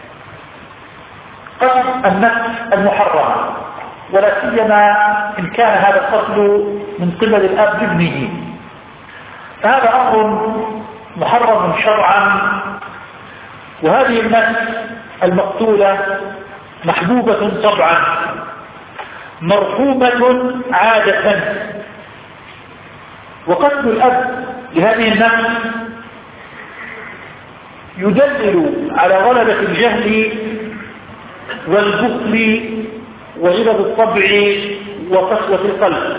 قتل النفس المحرمة، ولا سيما إن كان هذا القتل من قبل الأب لابنه، فهذا أمر محرم شرعا. وهذه النفس المقتولة محبوبة طبعا، مرحومة عادة. وقتل الأب لهذه النفس يدلل على غلبة الجهل والبخل وغلظ الطبع وقسوة القلب.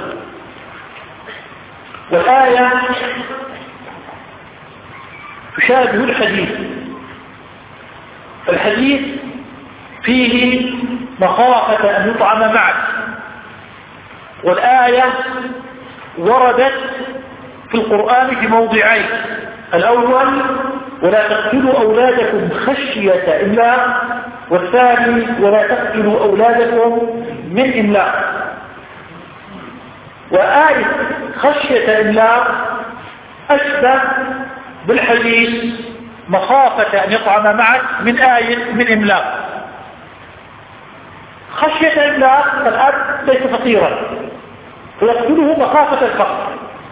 والآية تشابه الحديث. الحديث فيه مخافة أن يطعم معك، والآية وردت في القرآن في موضعين. الأول ولا تقتلوا أولادكم خشية إملاق، والثاني ولا تقتلوا أولادكم من إملاق. وآية خشية إملاق أشبه بالحديث مخافة أن يطعم معك من آية من إملاق. خشية إملاق فالأب ليس فقيرا فيقتله مخافة الفقر،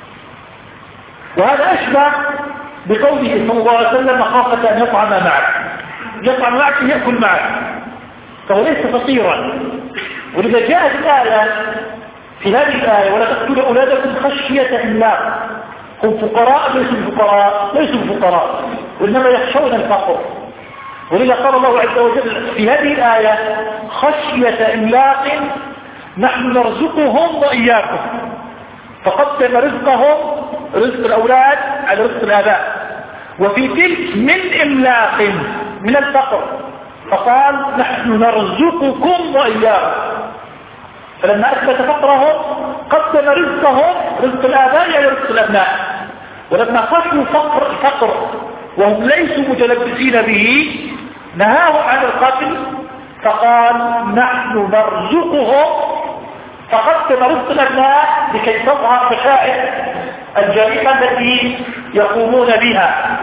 وهذا أشبه بقوله صلى الله عليه وسلم مخافة أن يطعم معك يأكل معك، فهو ليس فقيرا. ولذا جاءت الآية في هذه الآية ولا تقتلوا أولادكم خشية إملاق. هم فقراء ليسوا فقراء وإنما يخشون الفقر. ولذا قال الله عز وجل في هذه الآية خشية إملاق نحن نرزقهم وإياكم، فقدم رزقهم رزق الأولاد على رزق الآباء، وفي تلك من إملاق من الفقر فقال نحن نرزقكم وإياكم. فلما أثبت فقرهم قدم رزقهم رزق الآباء على رزق الأبناء، ولما خشوا فقر وهم ليسوا متلبسين به نهاهم عن القتل فقال نحن نرزقهم، فقدم رزق الأبناء لكي تظهر مشاعر الجريمة التي يقومون بها.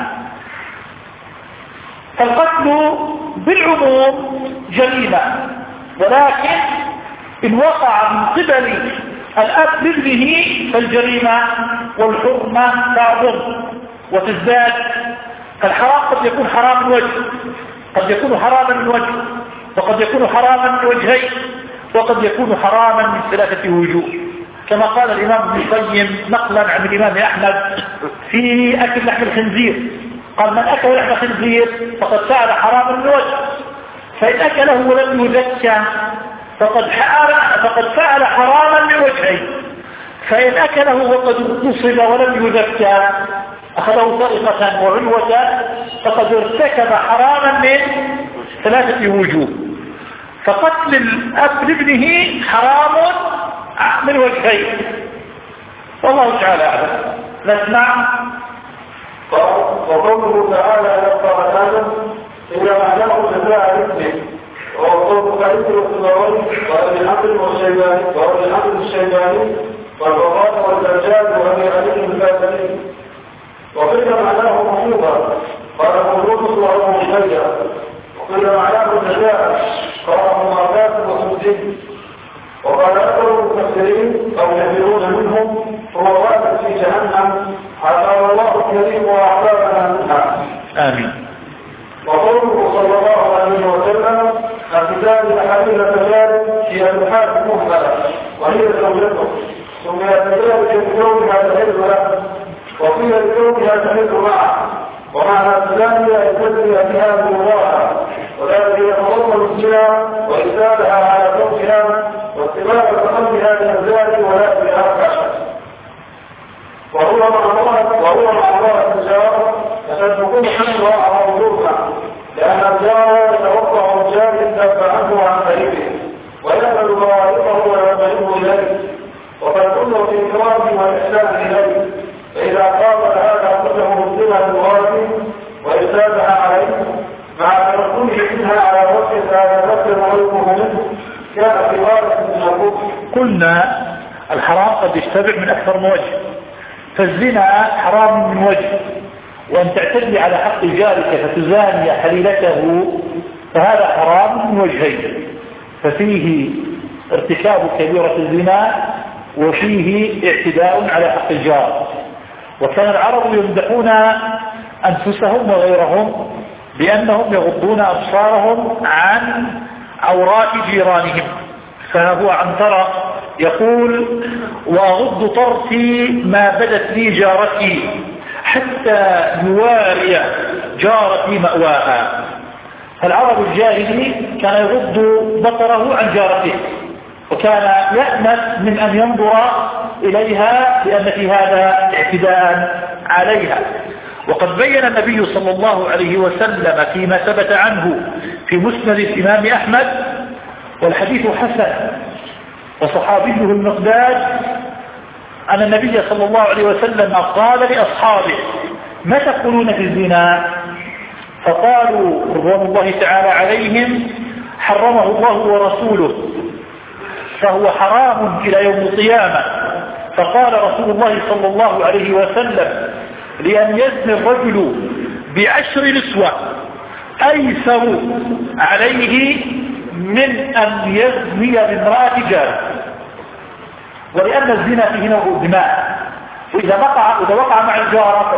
فالقتل بالعموم جريمة، ولكن إن وقع من قبل الأب لابنه فالجريمة والحرمة تعظم وتزداد. فالحرام قد يكون حرام من وجه، قد يكون حراما من وجه، وقد يكون حراما من وجهين، وقد يكون حراما من 3 وجوه، كما قال الإمام ابن القيم نقلا عن الإمام أحمد في أكل لحم الخنزير، قال من أكل لحم الخنزير فقد فعل حراما من وجه، فإن أكله ولم يزكى فقد فعل حراما من وجهين، فإن أكله وقد نصب ولم يزكى أخذه طريقة وعنوة فقد ارتكب حراما من 3 وجوه. فقتل الأب لابنه حرام من وجهين، والله تعالى أعلم. نسمع. وقوله تعالى يقرأ آدم إذا معلمه جزاء ابنه، وقوله خليفة الصلوات وأبي الحمد الشيباني والبراء والدجال وأبي علي الباسلي. وقيل معناه محبوبا قال قلوب وأبو مشيع، وقيل معناه الجزاء قال ممارسات وسجن. وقال أكثر المفسرين أو كثيرون منهم هو واقع في جهنم حتى الله الكريم وأعطانا منها. آمين. وقوله صلى الله عليه وسلم الكتاب الحديث الثلاث هي الحال المهملة وهي زوجته، ثم يتزوج بزوجها تحل له، وقيل بزوجها تحل معه، ومعنى الثانية يتزوج بها بوضاعها، وذلك يتضمن الزنا وإزالها على زوجها واستماع قلبها للزواج ولا بها وهو مع الله الجار فقد تكون حملها على وجوبها، لأن الجار يتوقع الرجال يدافع عنه وعن قريبه ويقبل موارثه ويقبله إليه، وقد كله في إكرامه والإحسان إليه، فإذا قابل هذا كله مسلما بالوارث وإزالها عليه مع تركه منها على وجه لا يمثل غيره منه كان في وارث من الكفر. قلنا الحرام قد يشتبع من أكثر من وجه، فالزنا حرام من وجه، وأن تعتدي على حق جارك فتزاني حليلته فهذا حرام من وجهين، ففيه ارتكاب كبيرة الزنا وفيه اعتداء على حق الجار. وكان العرب يمدحون أنفسهم وغيرهم بأنهم يغضون أبصارهم عن عورات جيرانهم، فهو عنترة يقول وأغض طرفي ما بدت لي جارتي حتى يواري جارتي مأواها. فالعرب الجاهلي كان يغض بصره عن جارته، وكان يأنس من أن ينظر إليها لأن في هذا اعتداء عليها. وقد بين النبي صلى الله عليه وسلم فيما ثبت عنه في مسند الإمام أحمد والحديث حسن وصحابيه المقداد أن النبي صلى الله عليه وسلم قال لأصحابه: ما تقولون في الزنا؟ فقالوا رضوان الله تعالى عليهم: حرمه الله ورسوله فهو حرام إلى يوم القيامة. فقال رسول الله صلى الله عليه وسلم: لأن يزني الرجل ب10 نسوة أيسر عليه من أن يزني بامرأة جار، ولأن الزنا فيه نوع دماء، وإذا وقع مع الجارة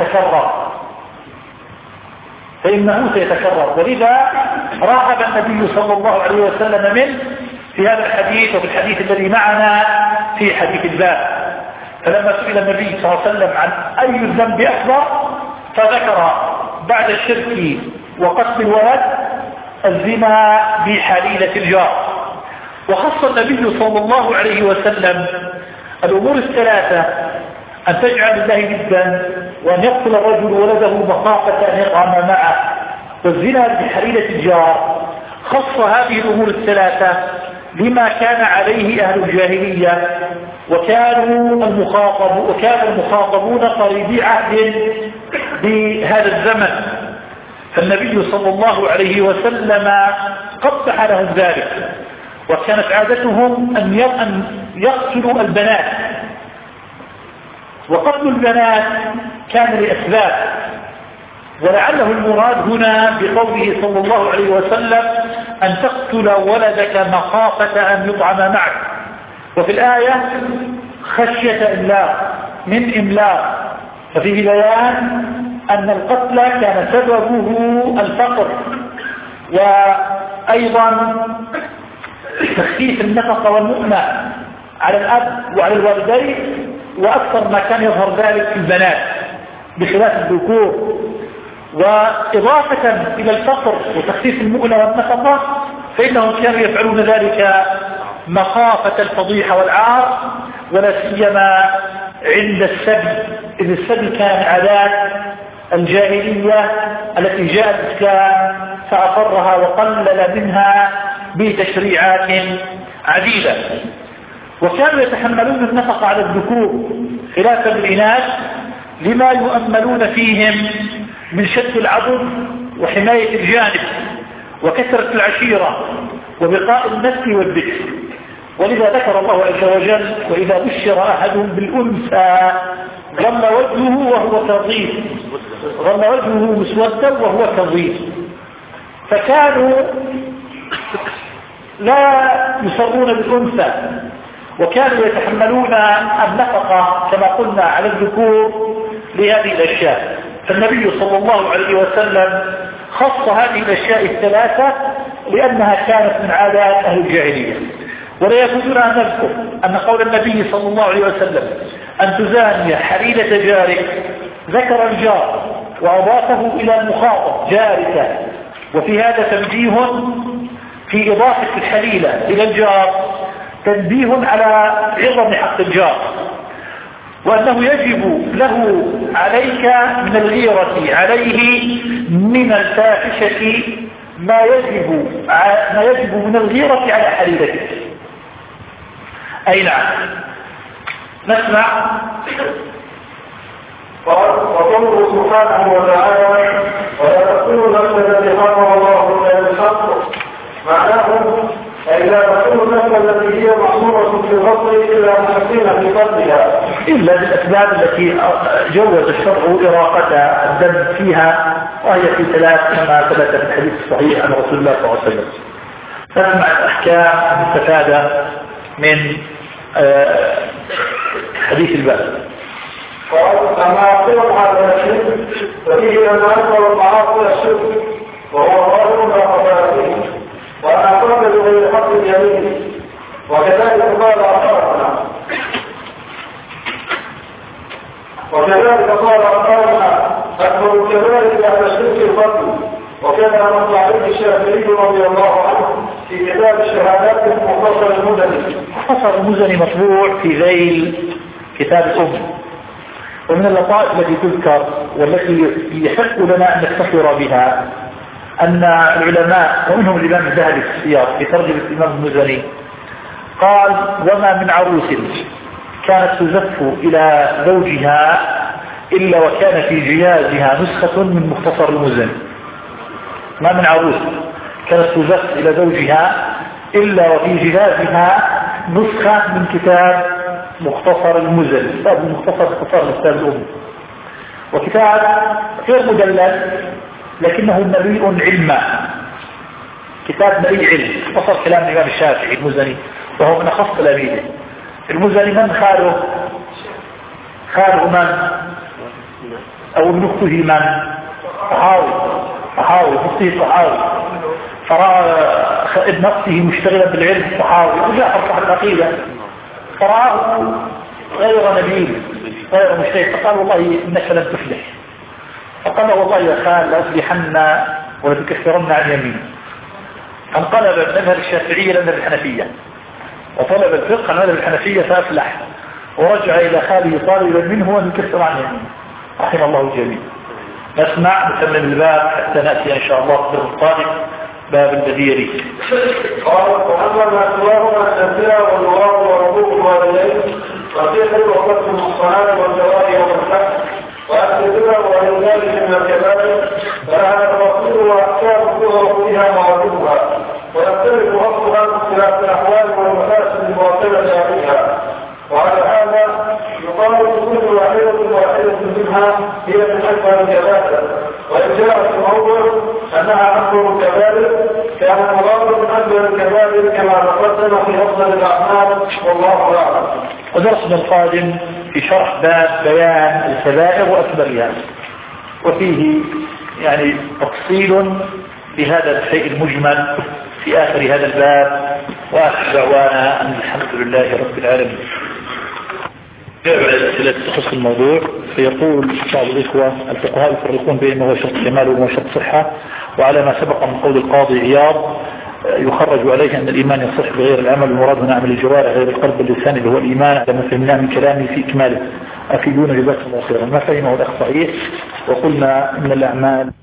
فإنه سيتكرر، ولذا راقب النبي صلى الله عليه وسلم منه في هذا الحديث وفي الحديث الذي معنا في حديث الباب. فلما سئل النبي صلى الله عليه وسلم عن أي الذنب أكبر فذكر بعد الشرك وقتل الولد الزنا بحليلة الجار. وخص النبي صلى الله عليه وسلم الأمور الثلاثة: أن تجعل الله ندا، وأن يقتل الرجل ولده مخافة أن يطعم معه، والزنا بحليلة الجار. خص هذه الأمور الثلاثة لما كان عليه أهل الجاهلية، وكانوا المخاطبون قريبي عهد بهذا الزمن، فالنبي صلى الله عليه وسلم قبح لهم ذلك. وكانت عادتهم أن يقتلوا البنات، وقتل البنات كان لأسباب، ولعله المراد هنا بقوله صلى الله عليه وسلم: أن تقتل ولدك مخافة أن يطعم معك. وفي الآية خشية إملاق من إملاق، ففيه بيان أن القتل كان سببه الفقر، وأيضا تخفيف النفقة والمؤنة على الأب وعلى الوالدين، وأكثر ما كان يظهر ذلك في البنات بخلاف الذكور. وإضافة إلى الفقر وتخفيف المؤنة والنفقة فإنهم كانوا يفعلون ذلك مخافة الفضيحة والعار، ولا سيما عند السبي، إذ السبي كان عادات الجاهلية التي جاء الإسلام فأقرها وقلل منها بتشريعات عديدة. وكانوا يتحملون النفقة على الذكور خلافا للإناث لما يؤملون فيهم من شد العضد وحماية الجانب وكثرة العشيرة وبقاء النسل والذكر. ولذا ذكر الله عز وجل: وإذا بشر أحدهم بالأنثى ظل وجهه مسودا وهو كظيم. فكانوا لا يصرون بالأنثى، وكانوا يتحملون النفقة كما قلنا على الذكور لهذه الأشياء. فالنبي صلى الله عليه وسلم خص هذه الأشياء الثلاثة لأنها كانت من عادات أهل الجاهلية. ولا يفوتنا أن نذكر أن قول النبي صلى الله عليه وسلم: أن تزاني حليلة جارك، ذكر الجار وأضافه إلى المخاطب جارك، وفي هذا تنبيه في إضافة الحليلة إلى الجار، تنبيه على عظم حق الجار، وأنه يجب له عليك من الغيرة عليه من الفاحشة ما يجب من الغيرة على حليلتك. أي نعم. نسمع. وقوله سبحانه وتعالى: ولا تقتلوا النفس التي حرم الله الا بالحق، معناه أي لا تقتلوا النفس التي هي محصورة في البطن الا محسنة في قتلها، الا بالاسباب التي جوز الشرع اراقة الدم فيها، وهي في ثلاث كما ثبت في الحديث الصحيح عن رسول الله صلى الله عليه وسلم. نسمع الاحكام المستفادة من حديث الباب. أما أقول هذا الشرك ففيه أن أكبر المعاصي الشرك، وهو ظاهر لا خفاء فيه، وأنا أقول بغير حق اليمين. وكذلك قال أصحابنا أكبر الكبائر بعد الشرك القتل، وكذا نص عليه الشافعي رضي الله عنه في كتاب الشهادات المختصر المزني. مختصر المزني مطبوع في ذيل كتاب الأم. ومن اللطائف التي تذكر والتي يحق لنا أن نفتخر بها أن العلماء ومنهم الإمام الذهبي في السياق في ترجمة الإمام المزني قال: وما من عروس كانت تزف إلى زوجها إلا وكان في جهازها نسخة من مختصر المزني. ما من عروس كانت تزف إلى زوجها إلا وفي جهازها نسخة من كتاب مختصر المزني، كتاب المختصر اختصار الأستاذ الأم، وكتاب غير مدلل لكنه مليء علما، كتاب مليء علم، اختصر كلام الإمام الشافعي المزني وهو من أخص تلاميذه. المزني من خاله؟ خاله من؟ أو ابن أخته من؟ طحاوي أخته طحاوي، فرأى ابن أخته مشتغلا بالعلم طحاوي وجاء صاحب العقيدة فرآه غير نبيل غير مشتغل، فقال والله إنك لن تفلح، فقال والله يا خال لأصلحن ولتكفرن عن يمين. فانقلب من مذهب الشافعية إلى مذهب الحنفية وطلب الفقه عن مذهب الحنفية فأفلح، ورجع إلى خاله طالبا منه أن يكفر عن يمين، رحم الله الجميع. نسمع نكمل الباب حتى نأتي إن شاء الله في القادم باب البديري. قال وأما ما سواهما الأنبياء والنواب وعقوق الوالدين وسحر وقتل المحصنات والجوارح والحق وأكل الربا وغير ذلك من الكبائر فلها الرسول وأحكام تظهر فيها مراتبها ويختلف أصلها باختلاف الأحوال والمفاسد المرتبة عليها، وعلى هذا يقال كل واحدة منها هي من أكبر الكبائر، وإن جاءت الموضوع أنها أكبر الكبائر كان المراد من أكبر الكبائر كما تقدم في أفضل الأعمال والله أعلم. ودرسنا القادم في شرح باب بيان الكبائر وأكبرها، وفيه يعني تفصيل لهذا الشيء المجمل في آخر هذا الباب، وآخر دعوانا أن الحمد لله رب العالمين. بعد الأسئلة تخص الموضوع فيقول بعض الإخوة الفقهاء يفرقون بين ما هو شرط كمال وما هو شرط صحة، وعلى ما سبق من قول القاضي عياض يخرج عليه أن الإيمان يصح بغير العمل، المراد هنا عمل الجوارح غير القلب واللسان اللي هو الإيمان على ما فهمناه من كلامه في إكماله. أفيدون جزاكم الله خيرا. ما فهمه الأخ صحيح، وقلنا إن الأعمال